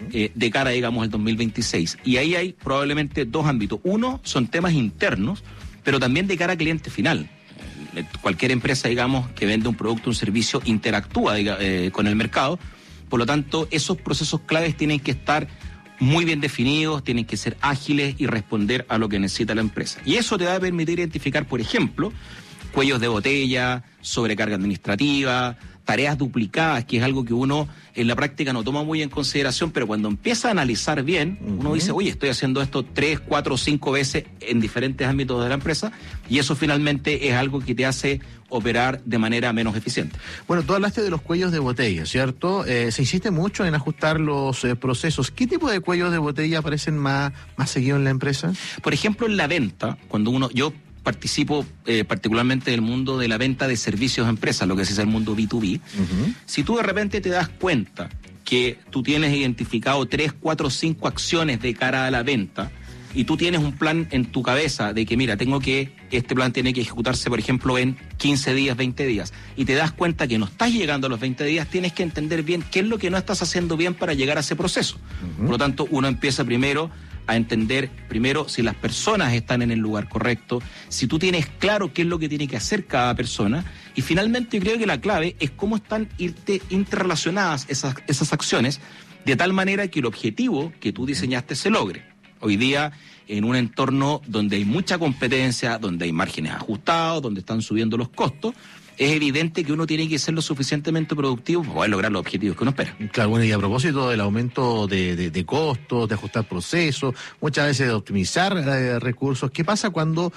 de cara, digamos, al 2026. Y ahí hay probablemente dos ámbitos. Uno, son temas internos, pero también de cara al cliente final. Cualquier empresa, digamos, que vende un producto o un servicio interactúa con el mercado, por lo tanto, esos procesos claves tienen que estar muy bien definidos, tienen que ser ágiles y responder a lo que necesita la empresa. Y eso te va a permitir identificar, por ejemplo, cuellos de botella, sobrecarga administrativa, tareas duplicadas, que es algo que uno en la práctica no toma muy en consideración, pero cuando empieza a analizar bien, uno dice, oye, estoy haciendo esto 3, 4, 5 veces en diferentes ámbitos de la empresa, y eso finalmente es algo que te hace operar de manera menos eficiente. Bueno, tú hablaste de los cuellos de botella, ¿cierto? Se insiste mucho en ajustar los procesos. ¿Qué tipo de cuellos de botella aparecen más seguido en la empresa? Por ejemplo, en la venta, cuando yo participo particularmente del mundo de la venta de servicios a empresas, lo que es el mundo B2B. Si tú de repente te das cuenta que tú tienes identificado 3, 4, 5 acciones de cara a la venta y tú tienes un plan en tu cabeza de que, mira, este plan tiene que ejecutarse, por ejemplo, en 15 días, 20 días, y te das cuenta que no estás llegando a los 20 días, tienes que entender bien qué es lo que no estás haciendo bien para llegar a ese proceso. Por lo tanto, uno empieza primero a entender si las personas están en el lugar correcto, si tú tienes claro qué es lo que tiene que hacer cada persona, y finalmente yo creo que la clave es cómo están interrelacionadas esas acciones, de tal manera que el objetivo que tú diseñaste se logre. Hoy día, en un entorno donde hay mucha competencia, donde hay márgenes ajustados, donde están subiendo los costos, es evidente que uno tiene que ser lo suficientemente productivo para poder lograr los objetivos que uno espera. Claro, bueno, y a propósito del aumento de costos, de ajustar procesos, muchas veces de optimizar recursos, ¿qué pasa cuando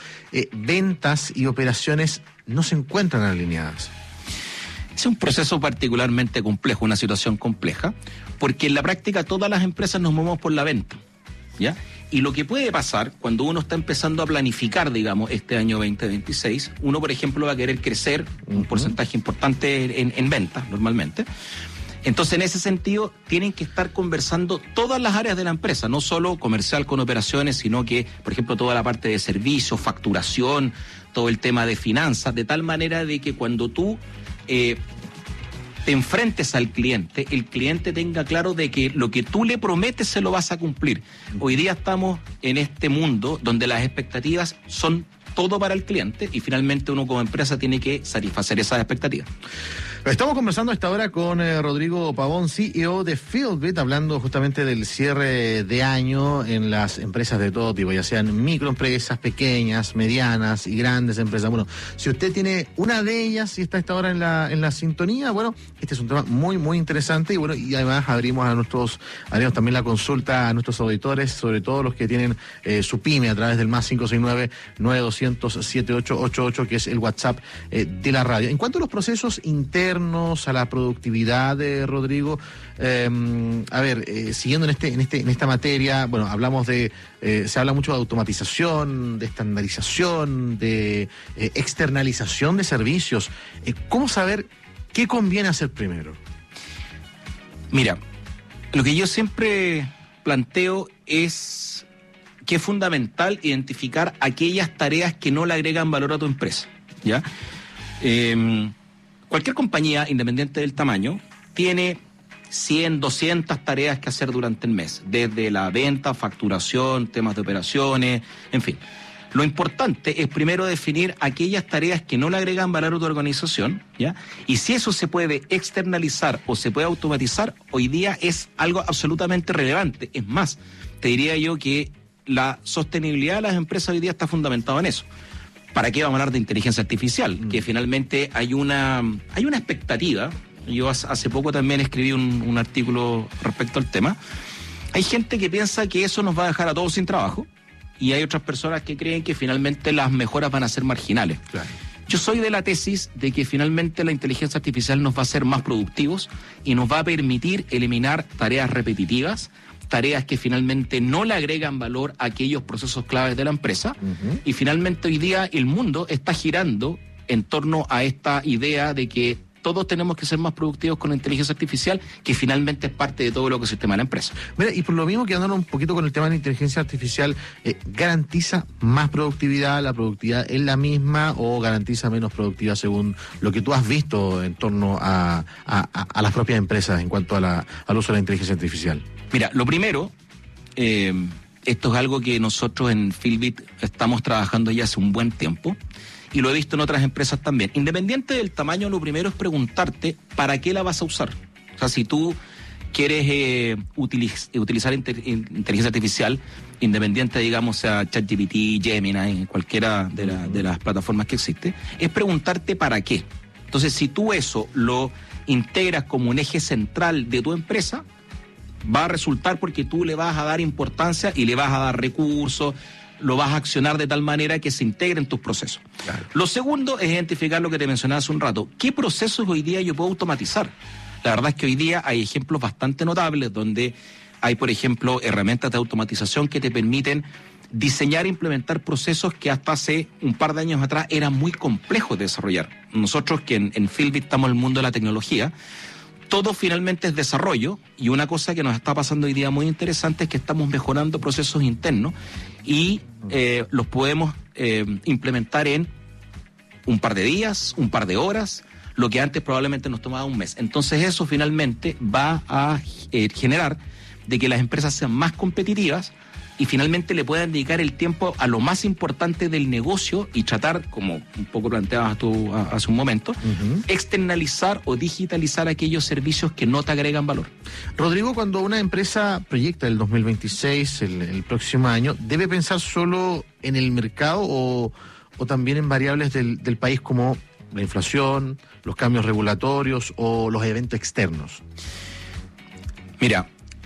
ventas y operaciones no se encuentran alineadas? Es un proceso particularmente complejo, una situación compleja, porque en la práctica todas las empresas nos movemos por la venta, ¿ya? Y lo que puede pasar cuando uno está empezando a planificar, digamos, este año 2026, uno, por ejemplo, va a querer crecer un porcentaje importante en ventas, normalmente. Entonces, en ese sentido, tienen que estar conversando todas las áreas de la empresa, no solo comercial con operaciones, sino que, por ejemplo, toda la parte de servicios, facturación, todo el tema de finanzas, de tal manera de que cuando tú te enfrentes al cliente, el cliente tenga claro de que lo que tú le prometes se lo vas a cumplir. Hoy día estamos en este mundo donde las expectativas son todo para el cliente y finalmente uno como empresa tiene que satisfacer esas expectativas. Estamos conversando a esta hora con Rodrigo Pavón, CEO de Fieldbit, hablando justamente del cierre de año en las empresas de todo tipo, ya sean microempresas, pequeñas, medianas y grandes empresas. Bueno, si usted tiene una de ellas y está a esta hora en la sintonía, bueno, este es un tema muy, muy interesante y bueno, y además abrimos también la consulta a nuestros auditores, sobre todo los que tienen su pyme a través del más 569-9200-7888, que es el WhatsApp de la radio. En cuanto a los procesos internos, a la productividad de Rodrigo, siguiendo en esta materia, bueno, hablamos se habla mucho de automatización, de estandarización, de externalización de servicios. ¿Cómo saber qué conviene hacer primero? Mira, lo que yo siempre planteo es que es fundamental identificar aquellas tareas que no le agregan valor a tu empresa, ¿ya? Cualquier compañía, independiente del tamaño, tiene 100, 200 tareas que hacer durante el mes, desde la venta, facturación, temas de operaciones, en fin. Lo importante es primero definir aquellas tareas que no le agregan valor a tu organización, ¿ya? Y si eso se puede externalizar o se puede automatizar, hoy día es algo absolutamente relevante. Es más, te diría yo que la sostenibilidad de las empresas hoy día está fundamentada en eso. ¿Para qué vamos a hablar de inteligencia artificial? Que finalmente hay una expectativa. Yo hace poco también escribí un artículo respecto al tema. Hay gente que piensa que eso nos va a dejar a todos sin trabajo y hay otras personas que creen que finalmente las mejoras van a ser marginales. Claro. Yo soy de la tesis de que finalmente la inteligencia artificial nos va a hacer más productivos y nos va a permitir eliminar tareas repetitivas, tareas que finalmente no le agregan valor a aquellos procesos claves de la empresa. Y finalmente hoy día el mundo está girando en torno a esta idea de que todos tenemos que ser más productivos con la inteligencia artificial, que finalmente es parte de todo el ecosistema de la empresa. Mira, y por lo mismo, quedándonos un poquito con el tema de la inteligencia artificial, ¿garantiza más productividad? ¿La productividad es la misma o garantiza menos productividad según lo que tú has visto en torno a las propias empresas en cuanto al uso de la inteligencia artificial? Mira, lo primero, esto es algo que nosotros en Fieldbit estamos trabajando ya hace un buen tiempo y lo he visto en otras empresas también. Independiente del tamaño, lo primero es preguntarte para qué la vas a usar. O sea, si tú quieres utilizar inteligencia artificial, independiente, digamos, sea ChatGPT, Gemini, cualquiera de las plataformas que existe, es preguntarte para qué. Entonces, si tú eso lo integras como un eje central de tu empresa, va a resultar porque tú le vas a dar importancia y le vas a dar recursos, lo vas a accionar de tal manera que se integre en tus procesos. Claro. Lo segundo es identificar lo que te mencionaba hace un rato. ¿Qué procesos hoy día yo puedo automatizar? La verdad es que hoy día hay ejemplos bastante notables donde hay, por ejemplo, herramientas de automatización que te permiten diseñar e implementar procesos que hasta hace un par de años atrás eran muy complejos de desarrollar. Nosotros que en Fieldbit estamos en el mundo de la tecnología, todo finalmente es desarrollo y una cosa que nos está pasando hoy día muy interesante es que estamos mejorando procesos internos y los podemos implementar en un par de días, un par de horas, lo que antes probablemente nos tomaba un mes. Entonces eso finalmente va a generar de que las empresas sean más competitivas y finalmente le puedan dedicar el tiempo a lo más importante del negocio y tratar, como un poco planteabas tú hace un momento, externalizar o digitalizar aquellos servicios que no te agregan valor. Rodrigo, cuando una empresa proyecta el 2026, el próximo año, ¿debe pensar solo en el mercado o también en variables del país como la inflación, los cambios regulatorios o los eventos externos? Mira,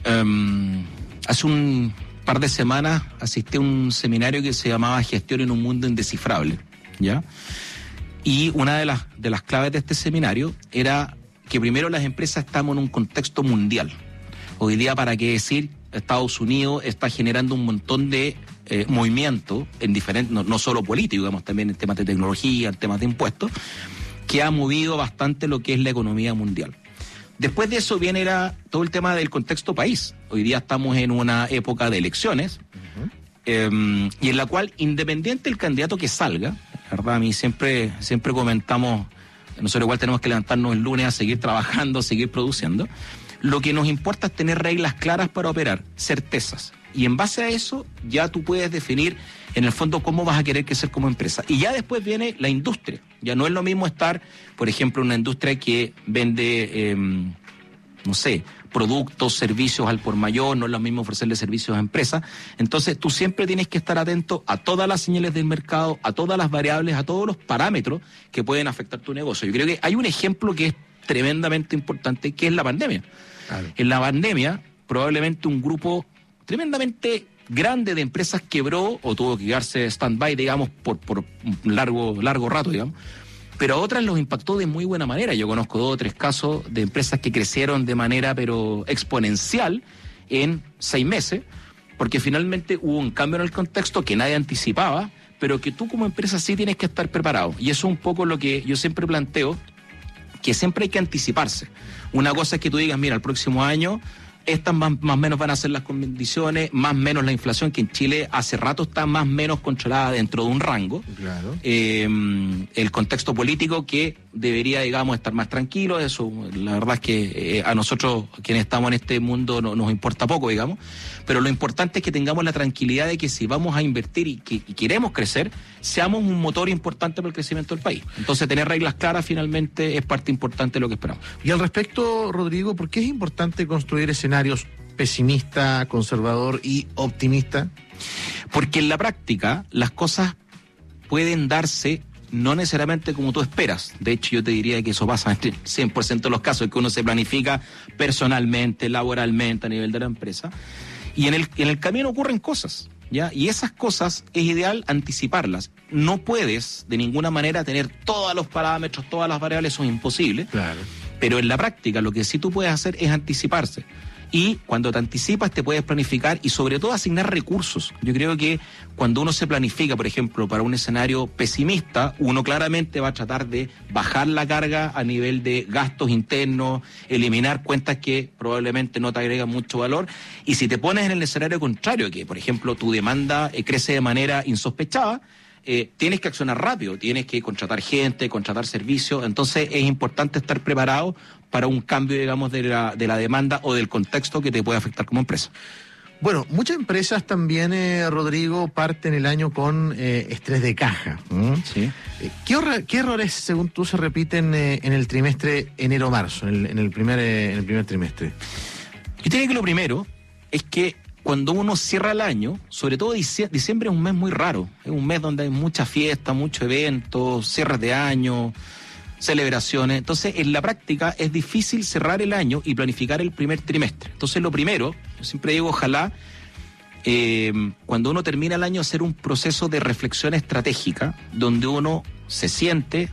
hace un par de semanas asistí a un seminario que se llamaba Gestión en un mundo indescifrable, ¿ya? Y una de las claves de este seminario era que primero las empresas estamos en un contexto mundial. Hoy día, para qué decir, Estados Unidos está generando un montón de movimiento en diferentes, no solo político, digamos, también en temas de tecnología, en temas de impuestos, que ha movido bastante lo que es la economía mundial. Después de eso viene todo el tema del contexto país. Hoy día estamos en una época de elecciones y en la cual, independiente del candidato que salga, la verdad, a mí siempre comentamos nosotros igual tenemos que levantarnos el lunes a seguir trabajando, seguir produciendo. Lo que nos importa es tener reglas claras para operar, certezas. Y en base a eso ya tú puedes definir en el fondo cómo vas a querer crecer como empresa. Y ya después viene la industria. Ya no es lo mismo estar, por ejemplo, en una industria que vende, productos, servicios al por mayor, no es lo mismo ofrecerle servicios a empresas. Entonces tú siempre tienes que estar atento a todas las señales del mercado, a todas las variables, a todos los parámetros que pueden afectar tu negocio. Yo creo que hay un ejemplo que es tremendamente importante, que es la pandemia. Claro. En la pandemia, probablemente un grupo tremendamente grande de empresas quebró o tuvo que quedarse stand-by, digamos, por un largo rato, digamos. Pero a otras los impactó de muy buena manera. Yo conozco 2 o 3 casos de empresas que crecieron de manera pero exponencial en 6 meses, porque finalmente hubo un cambio en el contexto que nadie anticipaba, pero que tú como empresa sí tienes que estar preparado. Y eso es un poco lo que yo siempre planteo, que siempre hay que anticiparse. Una cosa es que tú digas, mira, el próximo año estas más o menos van a ser las condiciones, más o menos la inflación, que en Chile hace rato está más o menos controlada dentro de un rango. Claro. El contexto político que debería, digamos, estar más tranquilo, eso la verdad es que a nosotros quienes estamos en este mundo nos importa poco, digamos, pero lo importante es que tengamos la tranquilidad de que si vamos a invertir y queremos crecer, seamos un motor importante para el crecimiento del país. Entonces tener reglas claras finalmente es parte importante de lo que esperamos. Y al respecto, Rodrigo, ¿por qué es importante construir escenarios pesimista, conservador y optimista? Porque en la práctica las cosas pueden darse no necesariamente como tú esperas. De hecho, yo te diría que eso pasa en el 100% de los casos, que uno se planifica personalmente, laboralmente, a nivel de la empresa, y en el camino ocurren cosas, ¿ya? Y esas cosas es ideal anticiparlas. No puedes de ninguna manera tener todos los parámetros, todas las variables, son imposibles. Claro. Pero en la práctica lo que sí tú puedes hacer es anticiparse. Y cuando te anticipas te puedes planificar y sobre todo asignar recursos. Yo creo que cuando uno se planifica, por ejemplo, para un escenario pesimista, uno claramente va a tratar de bajar la carga a nivel de gastos internos, eliminar cuentas que probablemente no te agregan mucho valor. Y si te pones en el escenario contrario, que por ejemplo tu demanda crece de manera insospechada, tienes que accionar rápido, tienes que contratar gente, contratar servicios. Entonces es importante estar preparado para un cambio, digamos, de la demanda o del contexto que te puede afectar como empresa. Bueno, muchas empresas también, Rodrigo, parten el año con estrés de caja. Sí. ¿Qué errores, según tú, se repiten en el trimestre enero-marzo, en el primer trimestre? Yo diría que lo primero es que cuando uno cierra el año, sobre todo diciembre es un mes muy raro, es un mes donde hay mucha fiesta, muchos eventos, cierres de año, celebraciones. Entonces, en la práctica es difícil cerrar el año y planificar el primer trimestre. Entonces, lo primero, yo siempre digo, ojalá, cuando uno termina el año, hacer un proceso de reflexión estratégica, donde uno se siente,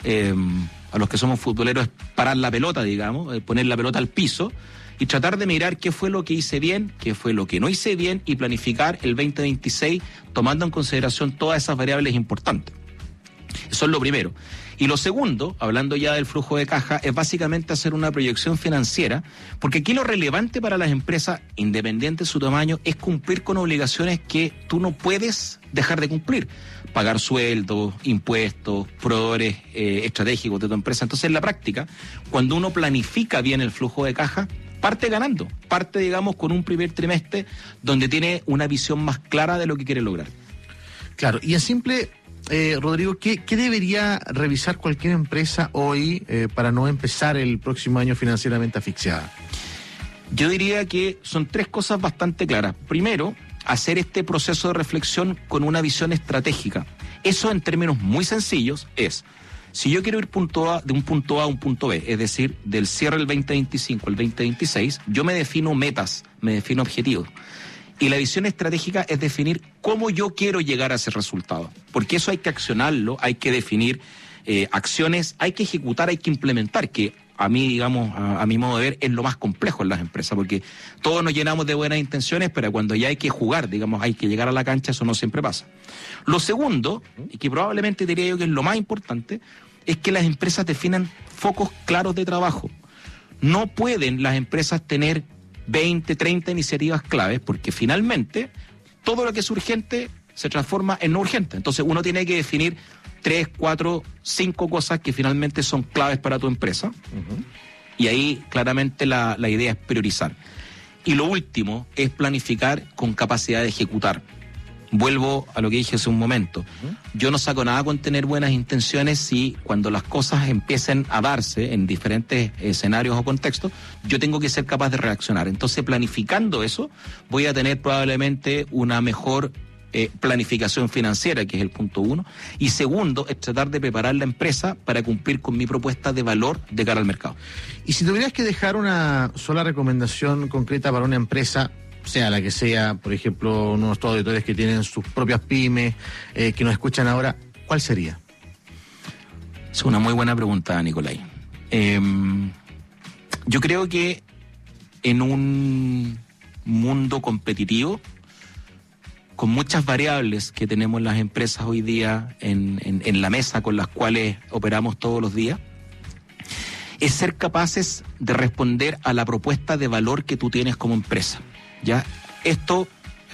a los que somos futboleros, es parar la pelota, digamos, poner la pelota al piso, y tratar de mirar qué fue lo que hice bien, qué fue lo que no hice bien, y planificar el 2026 tomando en consideración todas esas variables importantes. Eso es lo primero. Y lo segundo, hablando ya del flujo de caja, es básicamente hacer una proyección financiera, porque aquí lo relevante para las empresas, independiente de su tamaño, es cumplir con obligaciones que tú no puedes dejar de cumplir. Pagar sueldos, impuestos, proveedores estratégicos de tu empresa. Entonces, en la práctica, cuando uno planifica bien el flujo de caja, parte ganando, parte, digamos, con un primer trimestre donde tiene una visión más clara de lo que quiere lograr. Claro, y en simple, Rodrigo, ¿qué debería revisar cualquier empresa hoy para no empezar el próximo año financieramente asfixiada? Yo diría que son 3 cosas bastante claras. Primero, hacer este proceso de reflexión con una visión estratégica. Eso, en términos muy sencillos, es: si yo quiero ir de un punto A a un punto B, es decir, del cierre del 2025 al 2026, yo me defino metas, me defino objetivos. Y la visión estratégica es definir cómo yo quiero llegar a ese resultado. Porque eso hay que accionarlo, hay que definir acciones, hay que ejecutar, hay que implementar, que a mí, digamos, a mi modo de ver, es lo más complejo en las empresas, porque todos nos llenamos de buenas intenciones, pero cuando ya hay que jugar, digamos, hay que llegar a la cancha, eso no siempre pasa. Lo segundo, y que probablemente diría yo que es lo más importante, es que las empresas definan focos claros de trabajo. No pueden las empresas tener 20, 30 iniciativas claves, porque finalmente todo lo que es urgente se transforma en no urgente. Entonces uno tiene que definir 3, 4, 5 cosas que finalmente son claves para tu empresa. Uh-huh. Y ahí claramente la idea es priorizar. Y lo último es planificar con capacidad de ejecutar. Vuelvo a lo que dije hace un momento. Yo no saco nada con tener buenas intenciones si cuando las cosas empiecen a darse en diferentes escenarios o contextos, yo tengo que ser capaz de reaccionar. Entonces, planificando eso, voy a tener probablemente una mejor planificación financiera, que es el punto 1. Y segundo, es tratar de preparar la empresa para cumplir con mi propuesta de valor de cara al mercado. Y si tuvieras que dejar una sola recomendación concreta para una empresa, sea la que sea, por ejemplo, unos auditores que tienen sus propias pymes, que nos escuchan ahora, ¿cuál sería? Es una muy buena pregunta, Nicolai. Yo creo que en un mundo competitivo, con muchas variables que tenemos las empresas hoy día en la mesa con las cuales operamos todos los días, es ser capaces de responder a la propuesta de valor que tú tienes como empresa. Ya, esto,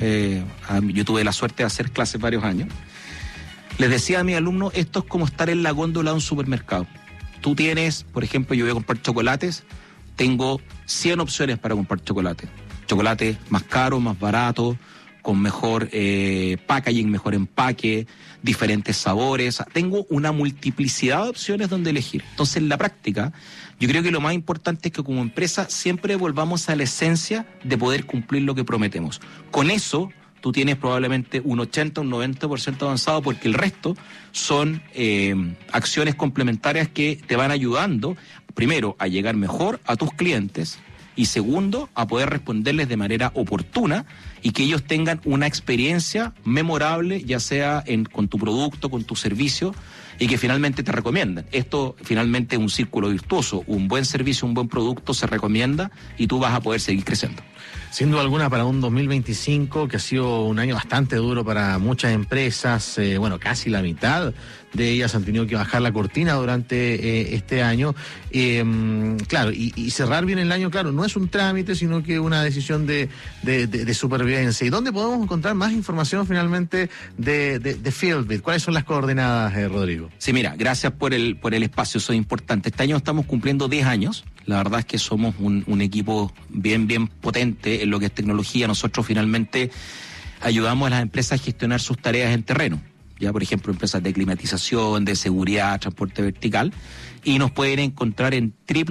yo tuve la suerte de hacer clases varios años. Les decía a mis alumnos, esto es como estar en la góndola de un supermercado. Tú tienes, por ejemplo, yo voy a comprar chocolates, tengo 100 opciones para comprar chocolate. Chocolate más caro, más barato, con mejor packaging, mejor empaque, diferentes sabores. Tengo una multiplicidad de opciones donde elegir. Entonces, en la práctica, yo creo que lo más importante es que como empresa siempre volvamos a la esencia de poder cumplir lo que prometemos. Con eso, tú tienes probablemente un 80, un 90% avanzado, porque el resto son acciones complementarias que te van ayudando, primero, a llegar mejor a tus clientes, y segundo, a poder responderles de manera oportuna y que ellos tengan una experiencia memorable, ya sea con tu producto, con tu servicio, y que finalmente te recomiendan. Esto finalmente es un círculo virtuoso. Un buen servicio, un buen producto se recomienda y tú vas a poder seguir creciendo. Sin duda alguna, para un 2025 que ha sido un año bastante duro para muchas empresas, casi la mitad de ellas han tenido que bajar la cortina durante este año. Claro, y cerrar bien el año, claro, no es un trámite, sino que una decisión de supervivencia. ¿Y dónde podemos encontrar más información finalmente de Fieldbit? ¿Cuáles son las coordenadas, Rodrigo? Sí, mira, gracias por el espacio, eso es importante. Este año estamos cumpliendo 10 años. La verdad es que somos un equipo bien potente en lo que es tecnología. Nosotros finalmente ayudamos a las empresas a gestionar sus tareas en terreno. Ya, por ejemplo, empresas de climatización, de seguridad, transporte vertical. Y nos pueden encontrar en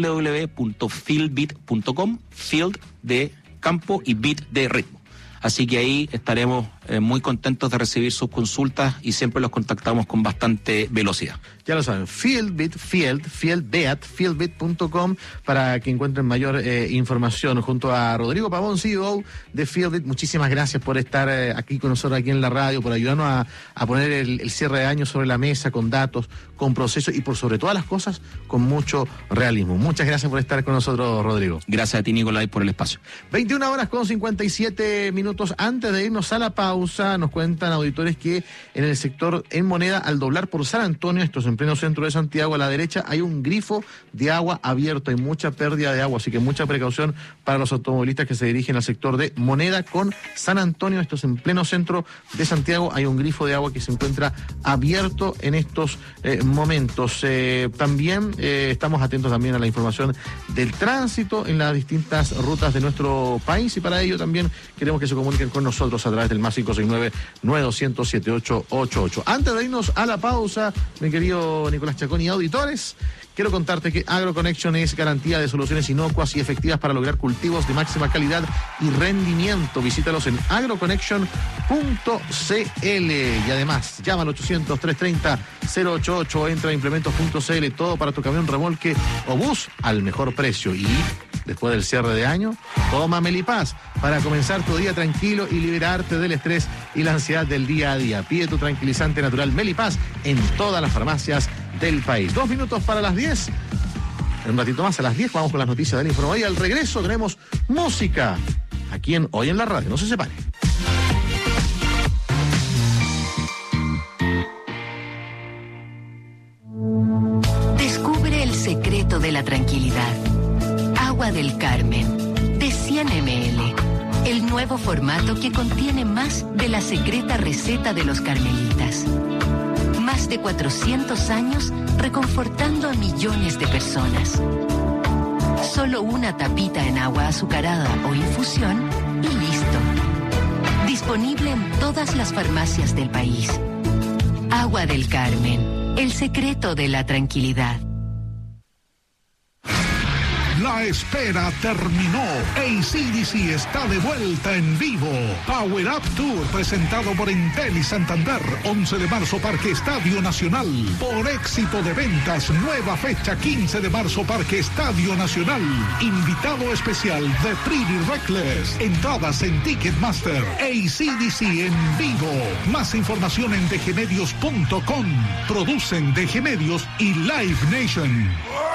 www.fieldbit.com, field de campo y bit de ritmo. Así que ahí estaremos muy contentos de recibir sus consultas y siempre los contactamos con bastante velocidad. Ya lo saben, fieldbit.com para que encuentren mayor información. Junto a Rodrigo Pavón, CEO de Fieldbit, muchísimas gracias por estar aquí con nosotros aquí en la radio, por ayudarnos a poner el cierre de año sobre la mesa con datos, con procesos y por sobre todas las cosas con mucho realismo. Muchas gracias por estar con nosotros, Rodrigo. Gracias a ti, Nicolai, por el espacio. 21:57. Antes de irnos a la pausa, nos cuentan auditores que en el sector en Moneda, al doblar por San Antonio, esto es en pleno centro de Santiago, a la derecha hay un grifo de agua abierto, hay mucha pérdida de agua, así que mucha precaución para los automovilistas que se dirigen al sector de Moneda con San Antonio, esto es en pleno centro de Santiago, hay un grifo de agua que se encuentra abierto en estos momentos. También estamos atentos también a la información del tránsito en las distintas rutas de nuestro país, y para ello también queremos que se comuniquen con nosotros a través del más 569-9200-7888. Antes de irnos a la pausa, mi querido Nicolás Chacón y auditores, quiero contarte que AgroConnection es garantía de soluciones inocuas y efectivas para lograr cultivos de máxima calidad y rendimiento. Visítalos en agroconnection.cl y además llama al 800-330-088 o entra a implementos.cl, todo para tu camión, remolque o bus al mejor precio. Y después del cierre de año, toma Melipaz para comenzar tu día tranquilo y liberarte del estrés y la ansiedad del día a día. Pide tu tranquilizante natural Melipaz en todas las farmacias del país. 2 minutos para las 10. En un ratito más, a las 10, vamos con las noticias del Informe. Y al regreso tenemos música aquí en Hoy en la Radio. No se separe. Descubre el secreto de la tranquilidad. Agua del Carmen, de 100 ml. El nuevo formato que contiene más de la secreta receta de los carmelitas. Más de 400 años reconfortando a millones de personas. Solo una tapita en agua azucarada o infusión y listo. Disponible en todas las farmacias del país. Agua del Carmen, el secreto de la tranquilidad. La espera terminó. AC/DC está de vuelta en vivo. Power Up Tour presentado por Entel y Santander. 11 de marzo Parque Estadio Nacional. Por éxito de ventas, nueva fecha 15 de marzo Parque Estadio Nacional. Invitado especial de Pretty Reckless. Entradas en Ticketmaster. AC/DC en vivo. Más información en dgmedios.com. Producen DG Medios y Live Nation.